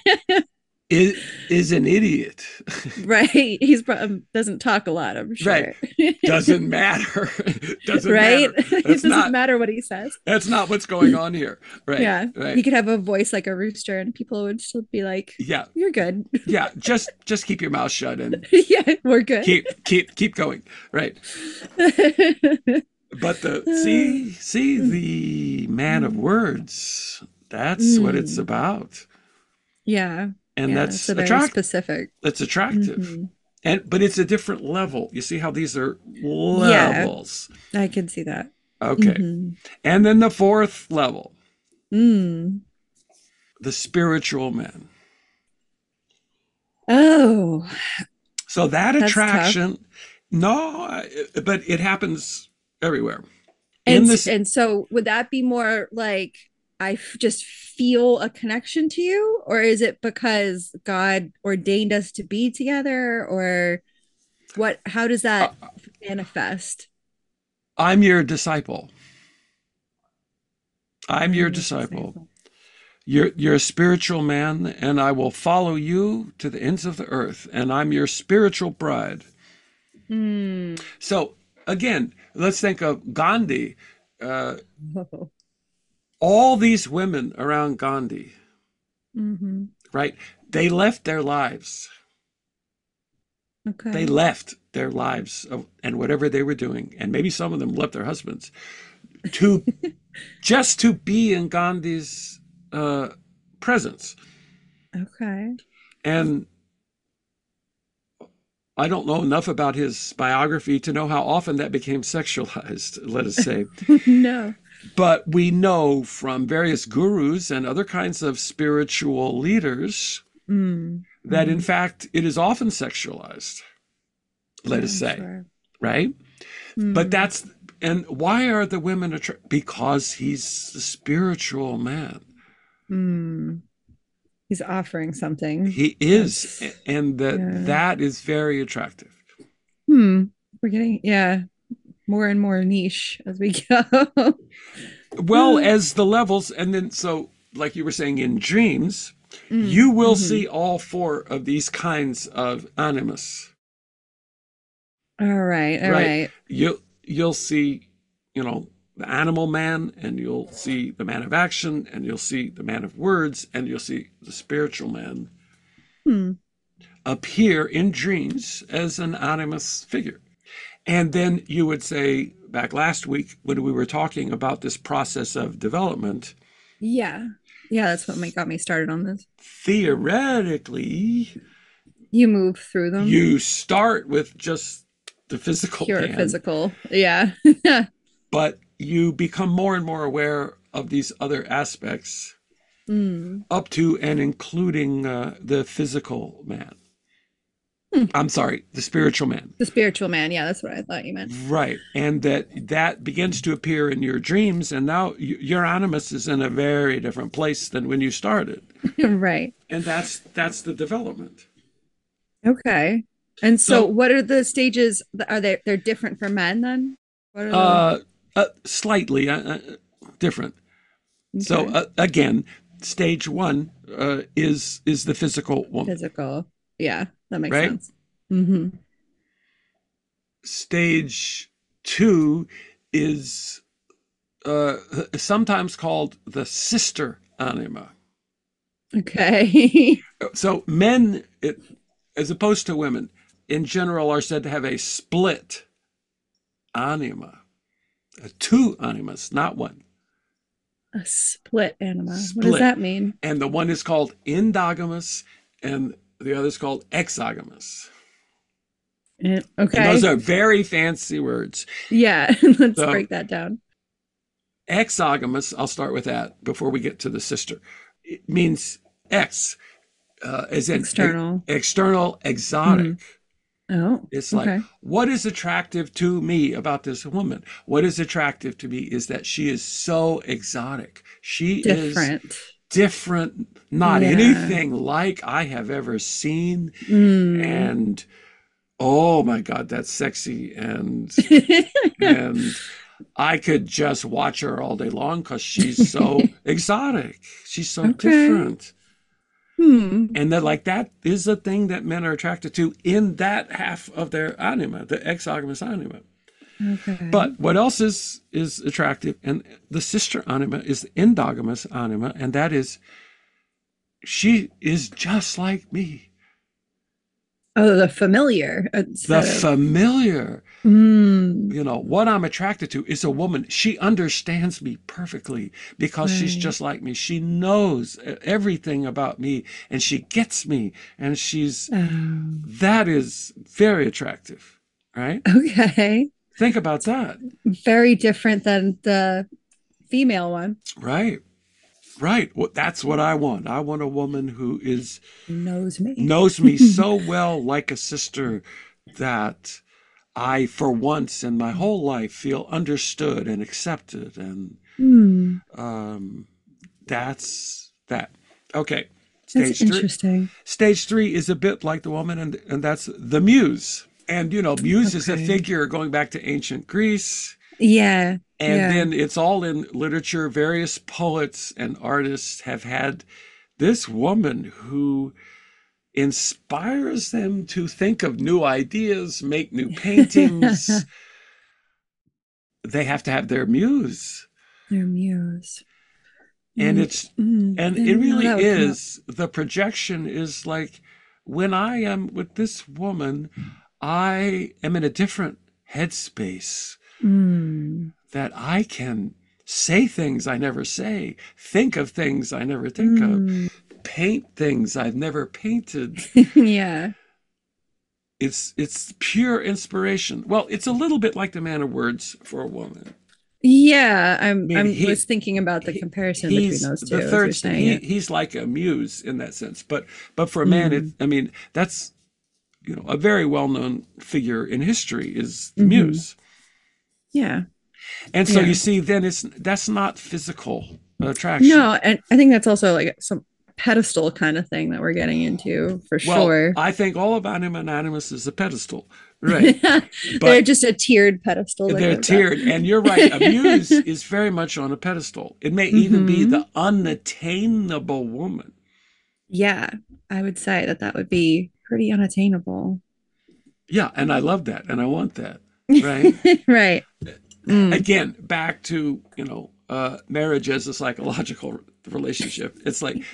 is an idiot. Right. He's doesn't talk a lot, I'm Right. sure. Doesn't matter. Doesn't Right? matter. It doesn't matter what he says. That's not what's going on here. Right. Yeah. He Right. could have a voice like a rooster and people would still be like, Yeah. "You're good." Yeah. Just keep your mouth shut and Yeah, we're good. keep going. Right. But the see the man of words, that's what it's Mm. about. Yeah. And Yeah, it's a very specific. that's attractive. Hmm. And but it's a different level. You see how these are Yeah, levels. I can see that. Okay. Hmm. And then the fourth level, Mm. the spiritual man. Oh, So that that's tough. attraction, no, but it happens everywhere. In this, And so would that be more like just feel a connection to you, or is it because God ordained us to be together, or what? How does uh, that manifest? I'm your disciple. I'm your I'm your disciple. disciple. You're a spiritual man, and I will follow you to the ends of the earth, and I'm your spiritual bride. Hmm. So again, let's think of Gandhi. Uh, Oh. all these women around Gandhi, Hmm. right? They left their lives. They Okay. left their lives and whatever they were doing, and maybe some of them left their husbands to just to be in Gandhi's uh, presence. Okay. And I don't know enough about his biography to know how often that became sexualized, let us say. No. But we know from various gurus and other kinds of spiritual leaders Mm. that in Mm. fact it is often sexualized, let Yeah, us I'm say, sure. right? But Mm. that's And why are the women attracted? Because he's the spiritual man. Hmm. He's offering something He is, that's, and yeah. that is very attractive. Hmm. We're getting, yeah, more and more niche as we go. Well, as the levels, and then so like you were saying in dreams, you will Mm-hmm. see all four of these kinds of animus, All right. All right? right. You'll see, the animal man, and you'll see the man of action, and you'll see the man of words, and you'll see the spiritual man Hmm. appear in dreams as an animus figure. And then you would say, back last week when we were talking about this process of development, Yeah. Yeah, that's what got me started on this. theoretically, You move through them, you start with just the physical pure man, physical. Yeah. but you become more and more aware of these other aspects Mm. up to and including the physical man. Hmm. I'm sorry, the spiritual man. The spiritual man. Yeah, that's what I thought you meant. Right. And that begins to appear in your dreams. And now your animus is in a very different place than when you started. Right. And that's the development. Okay. And so So what are the stages? Are they're different for men then? What are the uh, slightly different. So okay. again, stage one is the physical woman, Physical. Yeah, that makes right? sense. Mm-hmm. Stage two is sometimes called the sister anima. Okay. So men, as opposed to women, in general, are said to have a split anima, two animas, not one. A split anima. What does Split. that mean? And the one is called endogamous and the other is called exogamous. And those Okay. are very fancy words. Yeah, let's So break that down. exogamous, I'll start with that before we get to the sister. It means ex, as in External. external, exotic. Mm. Oh, It's like, okay. what is attractive to me about this woman? What is attractive to me is that she is so exotic. She is Different. different, not Yeah. anything like I have ever seen. Mm. And oh my God, that's sexy. And I could just watch her all day long because she's so exotic. She's so Okay. different. Hmm. And that like that is a thing that men are attracted to in that half of their anima, the exogamous anima. Okay. But what else is attractive? And the sister anima is the endogamous anima, and that is she is just like me. Oh, the familiar The instead of familiar, mm. what I'm attracted to is a woman. She understands me perfectly because she's Right. just like me. She knows everything about me and she gets me. And that is very attractive, right? Okay. Think about that. Very different than the female one. Right. Right. Well, that's what I want. I want a woman who Knows me. knows me so well like a sister that I, for once in my whole life, feel understood and accepted. And Hmm. um, that's that. Okay. That's Stage three. interesting. Stage three is a bit like the woman, and that's the muse. And, muse is a Okay. figure going back to ancient Greece. Yeah. And Yeah. then it's all in literature. Various poets and artists have had this woman who inspires them to think of new ideas, make new paintings. They have to have their muse. Their muse. And And it didn't know really that would come up. is, the projection is like when I am with this woman, I am in a different headspace Mm. that I can say things I never say, think of things I never think of, Mm. paint things I've never painted. Yeah. It's pure inspiration. Well, it's a little bit like the man of words for a woman. Yeah. I I'm mean, I'm was thinking about the comparison between he's those two the as you're third. saying it. He's like a muse in that sense. But for a man, Mm. I mean, that's a very well known figure in history is the Hmm. muse. Yeah. And so you Yeah. see, then that's not physical attraction. No, and I think that's also like some pedestal kind of thing that we're getting into for Well, sure. I think all of Anima Animus is a pedestal, right? They're But just a tiered pedestal that they're goes up. tiered, and you're right. A muse is very much on a pedestal. It may even be Hmm. the unattainable woman. Yeah, I would say that that would be pretty unattainable. Yeah, and I love that, and I want that, right? Right. Mm. Again, back to marriage as a psychological relationship. It's like,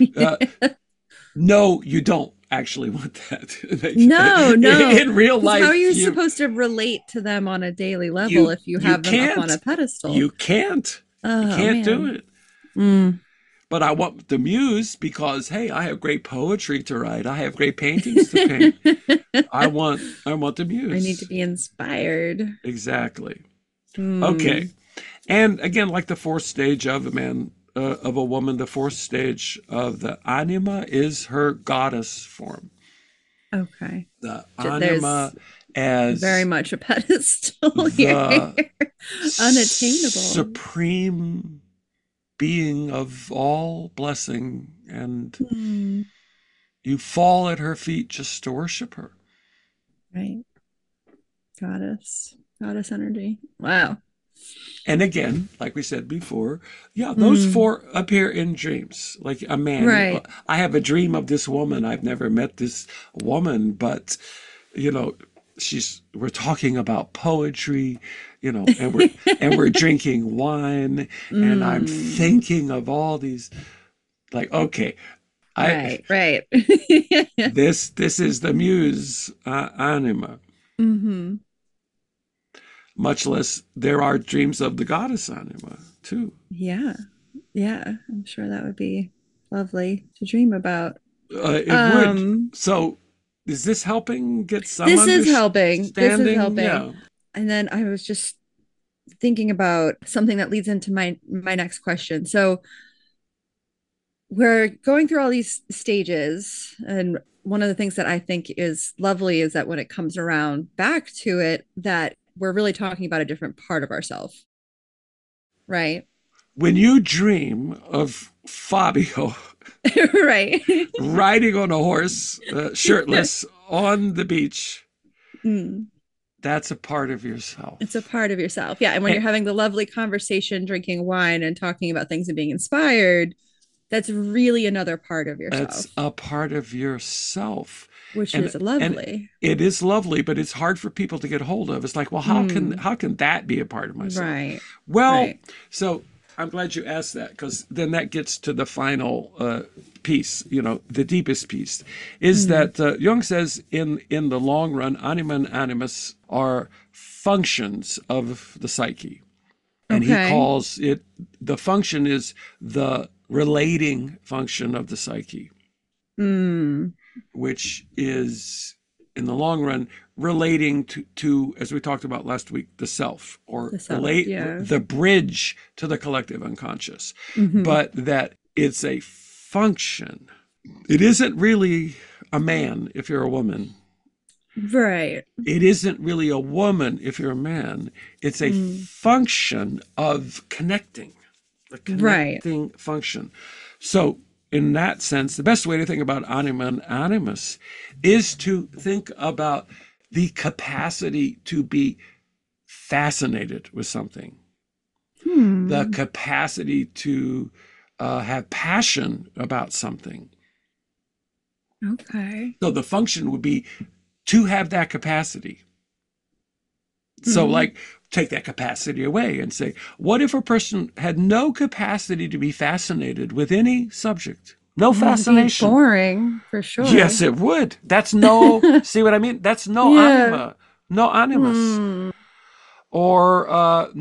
no, you don't actually want that. No, no. In real Because how are life, you supposed to relate to them on a daily level you if you you have them up on a can't pedestal? you can't you Oh, can't do man. it. Mm. But I want the muse because, hey, I have great poetry to write. I have great paintings to paint. I want the I need to muse. be inspired. Exactly. Okay. Mm. And again, like the fourth stage of a man, of a woman, the fourth stage of the anima is her goddess form. Okay. The There's anima very as much a pedestal here. the Unattainable. supreme being of all blessing, and Mm. you fall at her feet just to worship her. Right. Goddess. Goddess energy. Wow. And again, like we said before, yeah, those Mm. four appear in dreams. Like a man, Right. I have a dream of this woman. I've never met this woman, but you know, we're talking about poetry, and we're drinking wine, and I'm Mm. thinking of all these, like, okay, I Right. Right. this is the muse anima. Hmm. Much less there are dreams of the goddess anima too. Yeah. Yeah. I'm sure that would be lovely to dream about. It would. Um, So, is this helping get some this is helping. This is understanding? helping. Yeah. And then I was just thinking about something that leads into my next question. So we're going through all these stages, and one of the things that I think is lovely is that when it comes around back to it, that we're really talking about a different part of ourselves, right? When you dream of Fabio Right. riding on a horse, shirtless on the beach, Mm. that's a part of It's a yourself. part of yourself. Yeah. And when And you're having the lovely conversation, drinking wine and talking about things and being inspired, that's really another part of it's yourself, a part of yourself. which And is and lovely. it is lovely, but it's hard for people to get hold of. It's like, well, how can Mm. how can that be a part of myself? Right. Well, Right. so I'm glad you asked that, because then that gets to the final piece, the deepest piece, is Mm. that Jung says in the long run, anima and animus are functions of the psyche. And he Okay. calls it, the function is the relating function of the psyche, Mm. which is in the long run relating to, as we talked about last week, the self, or The self. relate Yeah. the bridge to the collective unconscious. Hmm. But that it's a function. It isn't really a man if you're a woman. Right. It isn't really a woman if you're a man. It's a Mm. function of connecting, the Right. connecting function. So, in that sense, the best way to think about anima and animus is to think about the capacity to be fascinated with something, the Hmm. capacity to have passion about something. Okay. So, the function would be to have that capacity. So, Hmm. like, take that capacity away and say, what if a person had no capacity to be fascinated with any subject? No Oh, it'd be fascination. boring for sure. Yes, it would. See what I mean? That's no Yeah. anima, no animus, Hmm. or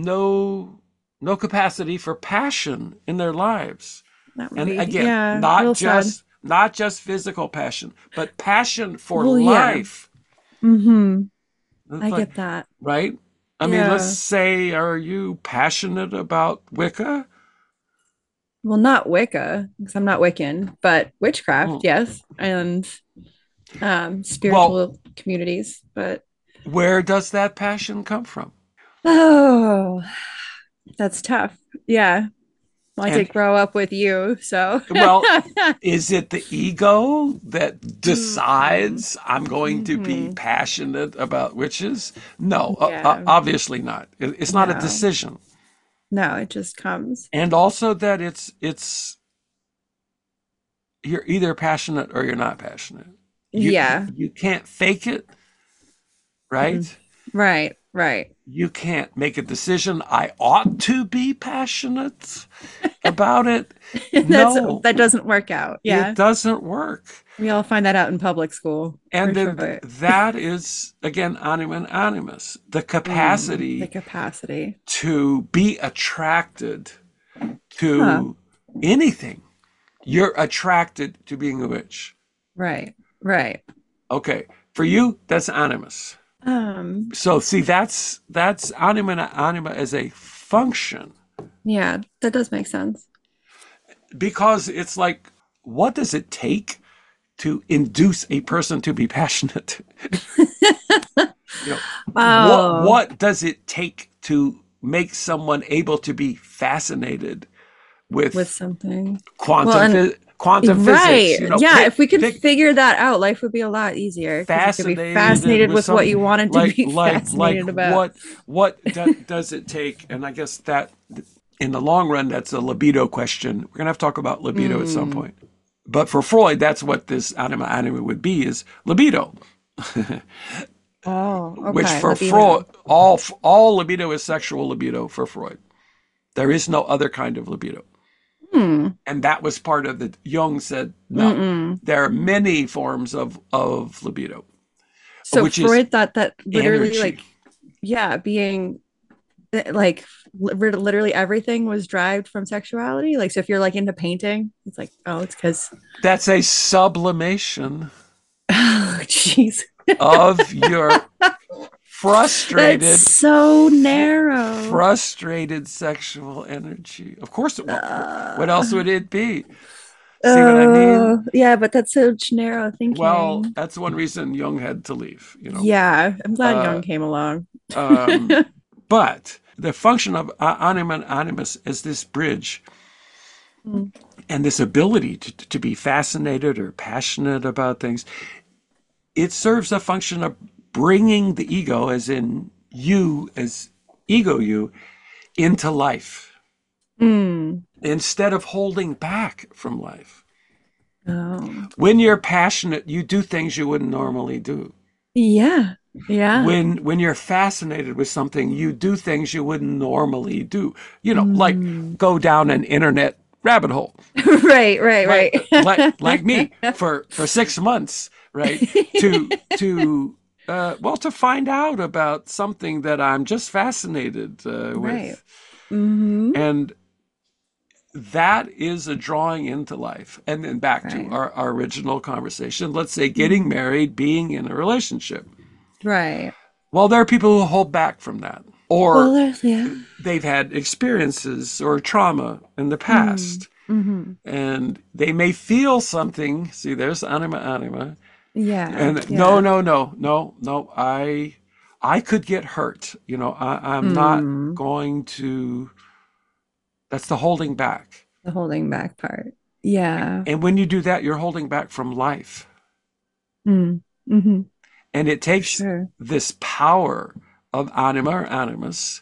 no capacity for passion in their lives. That would And be, again, yeah, not real sad. just not just physical passion, but passion for Well, yeah. life. Hmm. It's I like, get that. right? I mean, let's Yeah. say, are you passionate about Wicca? Well, not Wicca, because I'm not Wiccan, but witchcraft, Mm. yes. And Well, spiritual communities. But where does that passion come from? oh, That's tough. Yeah. Well, I And did grow up with you, so. well, is it the ego that Mm-hmm. decides I'm going to be Mm-hmm. passionate about witches? No, Yeah. obviously not. It's not a No. decision. No, it just comes. And also that it's you're either passionate or you're not passionate. Yeah. You can't fake it, Mhm. right? Right. Right. You can't make a decision. I ought to be passionate about it. No, That doesn't work out. it Yeah. doesn't work. We all find that out in public school And for then sure. that is, again, anima and animus, the The capacity capacity. to be attracted Huh. to anything. You're attracted to being a witch. Right. Right. Okay. For you, that's animus. Um, So see, that's anima and anima as a function, yeah, that does make sense. because it's like, what does it take to induce a person to be passionate? You know, Oh, what does it take to make someone able to be fascinated with with something. Well, quantum and quantum physics? right. You know, Yeah, if we could pick figure that out, life would be a lot easier because you could be fascinated fascinated with with what something you wanted to like be fascinated about. does it take? And I guess that in the long run, that's a libido question. We're gonna have to talk about libido at some Mm. point. But for Freud, that's what this anima would be, is libido. Oh, Which okay. for Freud, Libido. all libido is sexual libido for Freud. There is no other kind of libido. Hmm. And that was part of the Jung said, no, Mm-mm. there are many forms of libido, So which is Freud thought that literally, energy. like, yeah, being like literally everything was derived from sexuality. Like, so if you're like into painting, it's like, oh, it's because, That's a sublimation oh, jeez, of your that's frustrated, so narrow. frustrated sexual energy. Of course, what else Uh, would it be? See what I mean? yeah, but that's such narrow Well, thinking. that's one reason Jung had to leave, you know. Yeah, I'm glad Uh, Young came along. um, but the function of anima and animus is this bridge Mm. and this ability to be fascinated or passionate about things. It serves a function of bringing the ego, as in you, as ego you, into life Mm. instead of holding back from life. Oh, When you're passionate, you do things you wouldn't normally do. yeah, yeah. When you're fascinated with something, you do things you wouldn't normally do. You know, like Mm. go down an internet rabbit hole. Right, right, Like like me right. for 6 months, right? To well, to find out about something that I'm just fascinated Right. with. Mm-hmm. And that is a drawing into life. And then back to Right. our original conversation, let's say getting Mm. married, being in a relationship. Right. Well, there are people who hold back from that, Well, or yeah. they've had experiences or trauma in the Mm. past, Mm-hmm. and they may feel something. See, there's anima, Yeah, and no, yeah. no, no, no, no. I could get hurt. You know, I'm not Mm. going to. That's the holding back. The holding back part. Yeah. And when you do that, you're holding back from life. Mm. Mm-hmm. And it For takes sure. this power of anima or animus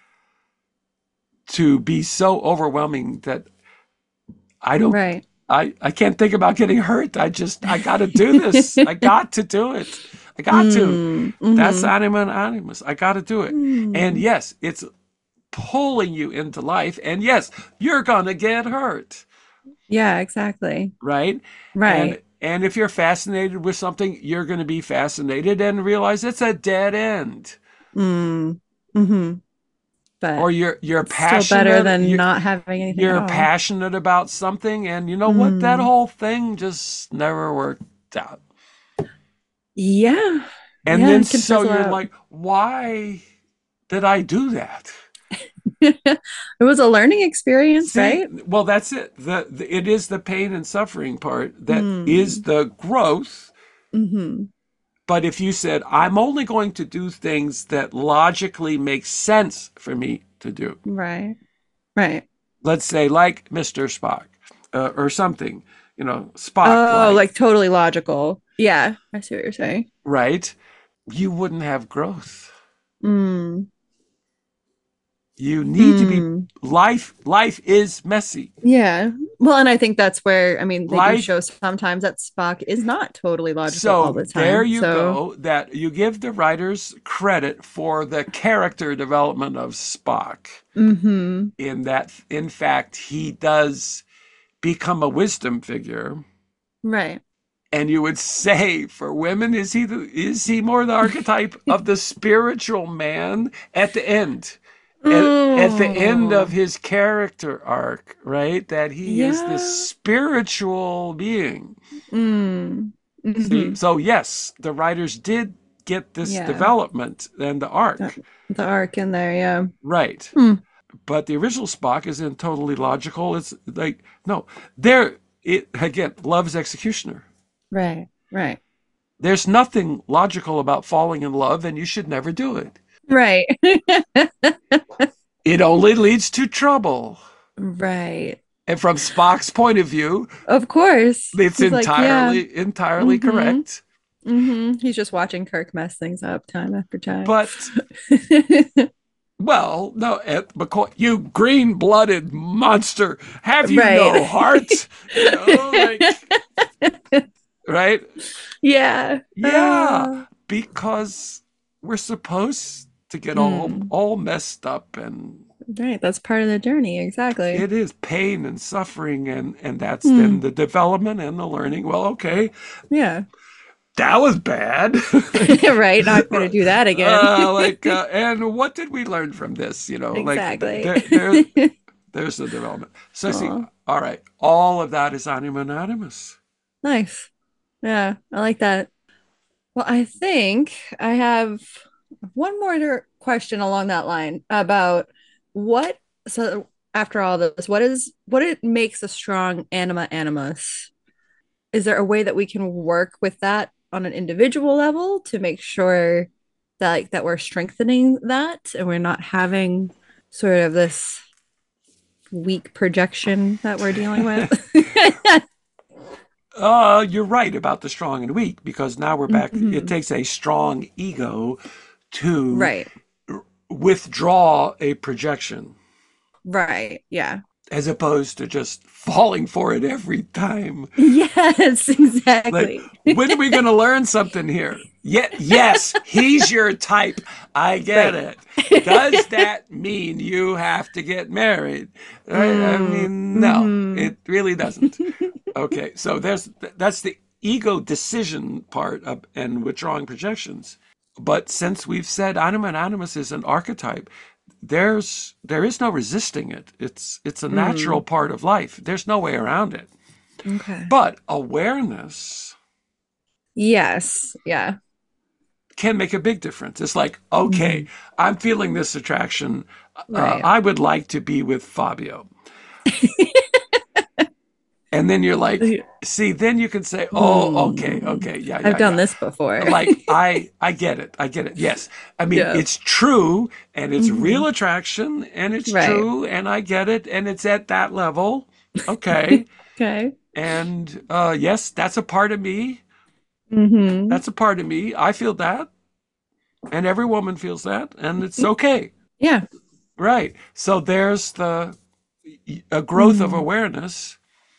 to be so overwhelming that I don't, Right. I can't think about getting hurt. I got to do this. I got to do it. I got to. Mm. That's Mm-hmm. anima and animus. I got to do it. And Mm. yes, it's pulling you into life. And yes, you're going to get hurt, Yeah, exactly. right? Right. And if you're fascinated with something, you're going to be fascinated and realize it's a dead end. Mm. Mm-hmm. Or But you're it's still better passionate, than not having anything at you're all. passionate about something, and you know what? That Mm. whole thing just never worked out. Yeah. And Yeah, then it can so fizzle you're out. like, why did I do that? It was a learning experience, See, right? well, that's it. It is the pain and suffering part that is Mm. the growth. Mm-hmm. But if you said, I'm only going to do things that logically make sense for me, to do. Right. Right. Let's say like Mr. Spock, or something, Spock Oh, like, like totally logical. Yeah, I see what you're saying. right? You wouldn't have growth. Mm. You need to be Hmm. life is messy. Yeah. Well, and I think that's where, I mean, they do Life. show sometimes that Spock is not totally logical all So the there time. you So, go, that you give the writers credit for the character development of Spock, mm-hmm. in that, in fact, he does become a wisdom figure. Right. And you would say, for women, is he more the archetype of the spiritual man at the end? At the end of Oh, his character arc, right? That he is this yeah. spiritual being. Mm. See, Mm-hmm. so yes, the writers did get this Yeah. development and the The, arc, the arc in there, yeah. right? Hmm. But the original Spock isn't totally logical. It's like, no, there it again, love's executioner. Right. Right. There's nothing logical about falling in love, and you should never do it. Right. It only leads to trouble. Right. And from Spock's point of view, Of course. it's He's like, yeah. entirely Mm-hmm. correct. Mm-hmm. He's just watching Kirk mess things up time after time. But, well, no, McCoy, you green-blooded monster, have you no Right. heart? Right? Yeah. Yeah, because we're supposed to get Mm. all messed up, and Right. That's part of the journey. Exactly. it is pain and suffering, and that's then Mm. the development and the learning. Well, okay, Yeah. that was bad. Right. Not going to do that again. And what did we learn from this? Exactly. There's the development. So see, Aw, all right, all of that is Anima Animus. nice. Yeah. I like that. Well, I think I have one more question along that line about what, so after all this, what it makes a strong anima animus? Is there a way that we can work with that on an individual level to make sure that we're strengthening that and we're not having sort of this weak projection that we're dealing with? You're right about the strong and weak, because now we're back. It Mhm. takes a strong ego to Right. withdraw a projection, Right. Yeah. as opposed to just falling for it every time. Yes, Like, exactly. when are we going to learn something here? Yes, he's your type. I get Right. it. Does that mean you have to get married? Right? I Mm, mean, no, hmm it really doesn't. Okay, so that's the ego decision part of, and withdrawing projections. But since we've said anima and animus is an archetype, there is no resisting it. It's a natural Mm. part of life. There's no way around it. Okay. But awareness Yes. Yeah. can make a big difference. It's like, okay, Mhm. I'm feeling this attraction. Right. I would like to be with Fabio. And then you're like, see, then you can say, oh, okay, Hmm. yeah, I've done yeah. this before. Like, I get it. Yes. I mean, Yeah. it's true, and it's Hmm. real attraction, and it's Right. true, and I get it, and it's at that level. Okay. Okay. And yes, that's a part of me. Hmm. That's a part of me. I feel that. And every woman feels that. And it's okay. Yeah. Right. So there's a growth of Mm. awareness.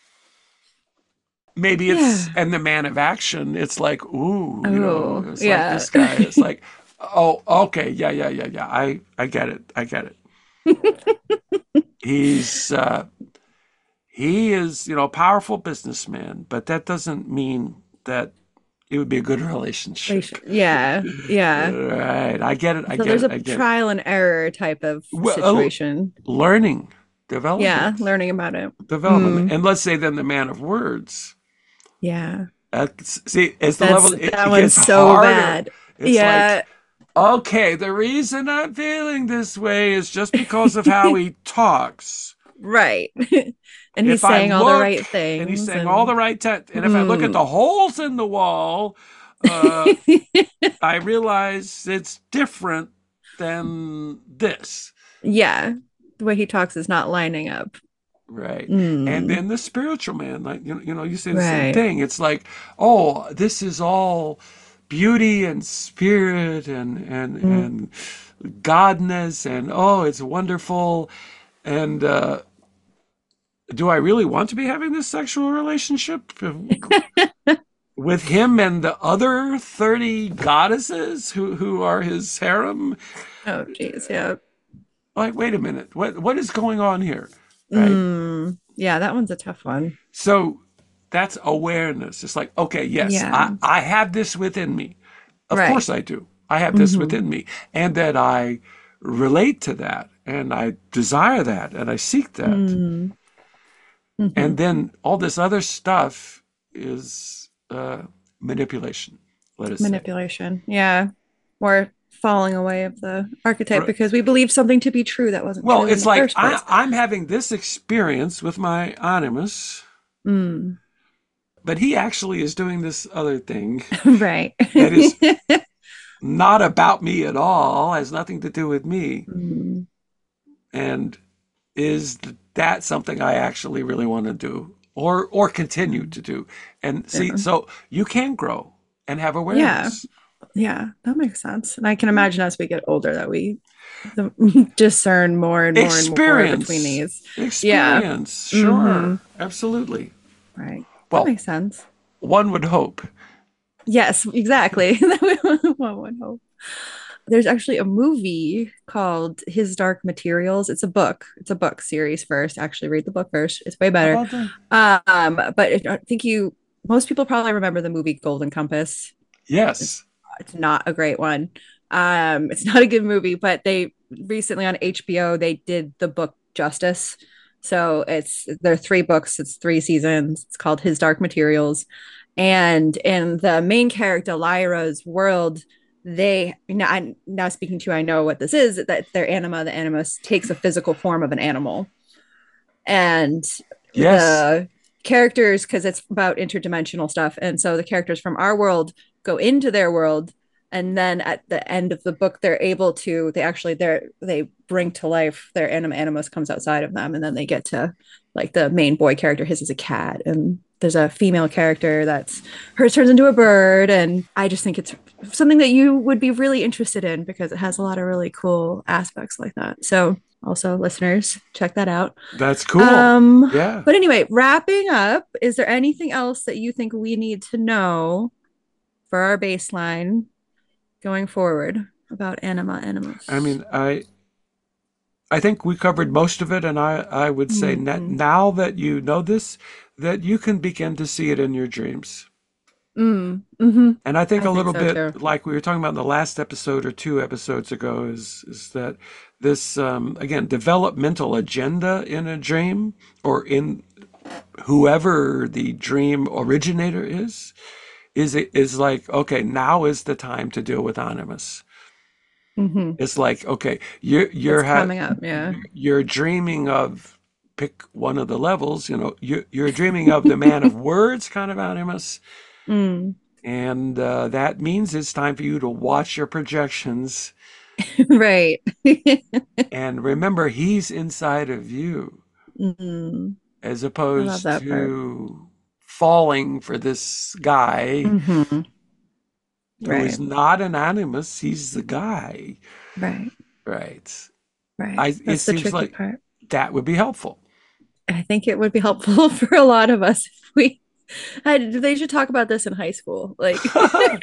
Maybe Yeah. and the man of action, it's like, ooh, Oh, it's like yeah. this guy. It's like, oh, okay. Yeah. I get it. He's, he is, a powerful businessman, but that doesn't mean that it would be a good relationship. Yeah. Yeah. Right. I get it. So there's I a get it. trial and error type of Well, situation. learning, Yeah. development, Learning about it. development. Mm. And let's say then the man of words. Yeah. See, as the level, it That one's gets so harder. bad. It's Yeah. like, okay, the reason I'm feeling this way is just because of how he talks. Right. And he's If I saying all the look, right and he's things saying all the right, and if I look at Mm. the holes in the wall, I realize it's different than this. Yeah. The way he talks is not lining up. Right. And Mm, then the spiritual man, like, you say the same right. thing. It's like, oh, this is all beauty and spirit Mm. and godness, and oh, it's wonderful. And do I really want to be having this sexual relationship with him and the other 30 goddesses who are his harem? Oh, geez. Yeah. Like, wait a minute, what is going on here? Right? Yeah, that one's a tough one. So that's awareness. It's like, okay, yes, Yeah. I have this within me. Of Right. course I do. I have this Mm-hmm. within me. And that I relate to that and I desire that and I seek that. Mm. Mm-hmm. And then all this other stuff is manipulation, let us say. Manipulation. Yeah. Or falling away of the archetype R- because we believe something to be true that wasn't Well, true in it's the like first place. I'm having this experience with my animus, Mm. but he actually is doing this other thing Right. that is not about me at all, has nothing to do with me. Mm. And is that something I actually really want to do or continue to do? And see, Yeah. so you can grow and have Yeah. awareness. Yeah. That makes sense. And I can imagine as we get older that we discern more and more and more between Experience. these. Yeah. Experience. Mm-hmm. Sure. Absolutely. Right. That Well, makes sense. one would hope. Yes, exactly. One would hope. There's actually a movie called His Dark Materials. It's a book. It's a book series first. Actually, read the book first. It's way How better. about that? But I think most people probably remember the movie Golden Compass. It's, Yes. it's not a great one. It's not a good movie, but they recently on HBO they did the book justice. So there are three books. It's three seasons. It's called His Dark Materials, and in the main character Lyra's world, they I'm now speaking to I know what this is that their anima, the animus takes a physical form of an animal, and Yes. the characters because it's about interdimensional stuff, and so the characters from our world go into their world, and then at the end of the book they're able to they bring to life their animus comes outside of them, and then they get to like the main boy character, his is a cat, and there's a female character that's hers turns into a bird, and I just think it's something that you would be really interested in because it has a lot of really cool aspects like that. So also listeners check that out. That's cool. Yeah. But anyway, wrapping up, is there anything else that you think we need to know for our baseline going forward about anima I animus? mean, I think we covered most of it, and I would say Mm-hmm. now that you know this, that you can begin to see it in your dreams. Mm-hmm. And I think I a think little so bit too. like we were talking about in the last episode or two episodes ago is that this again developmental agenda in a dream or in whoever the dream originator is like, okay, now is the time to deal with animus. Mm-hmm. It's like, okay, It's coming up. Yeah. you're dreaming of, pick one of the levels, you're dreaming of the man of words kind of animus, Mm. and that means it's time for you to watch your projections Right. and remember he's inside of you, Mm. as I love opposed that part. to falling for this guy Mm-hmm. who is Right. not an animus. He's the guy, Right. right? Right. It That's the seems tricky like part. that would be helpful. I think it would be helpful for a lot of us if they should talk about this in high school. Like,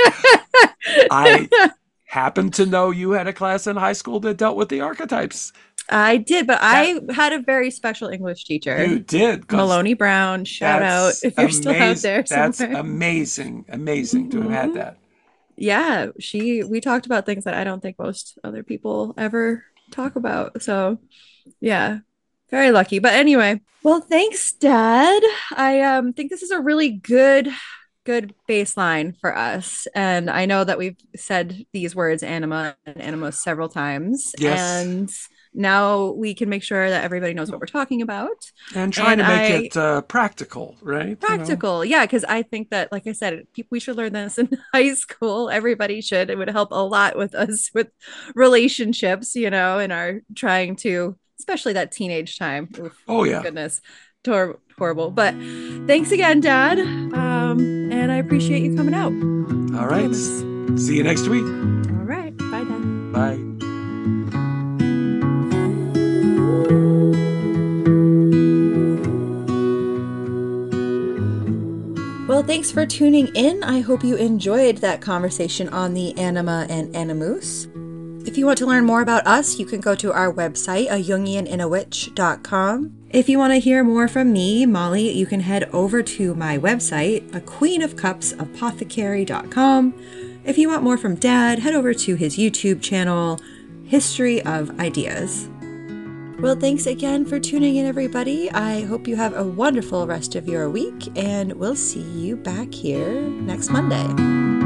I happen to know you had a class in high school that dealt with the archetypes. I did, but That I had a very special English teacher, you did, because Maloney Brown. Shout out if you're still out there That's somewhere. amazing. Amazing to have had Mhm. that. Yeah, we talked about things that I don't think most other people ever talk about. So, yeah, very lucky. But anyway, well, thanks, Dad. I think this is a really good baseline for us. And I know that we've said these words anima and animus several times. Yes. And now we can make sure that everybody knows what we're talking about. And trying to make it practical, right? Practical, yeah, because I think that, like I said, we should learn this in high school. Everybody should. It would help a lot with us with relationships, in our trying to, especially that teenage time. Oof, oh yeah, goodness, horrible. But thanks again, Dad, and I appreciate you coming out. All right, see you next week. All right, bye, Dad. Bye. Well, thanks for tuning in. I hope you enjoyed that conversation on the Anima and Animus. If you want to learn more about us, you can go to our website, ajungianinawitch.com. If you want to hear more from me, Molly, you can head over to my website, aqueenofcupsapothecary.com. If you want more from Dad, head over to his YouTube channel, History of Ideas. Well, thanks again for tuning in, everybody. I hope you have a wonderful rest of your week, and we'll see you back here next Monday.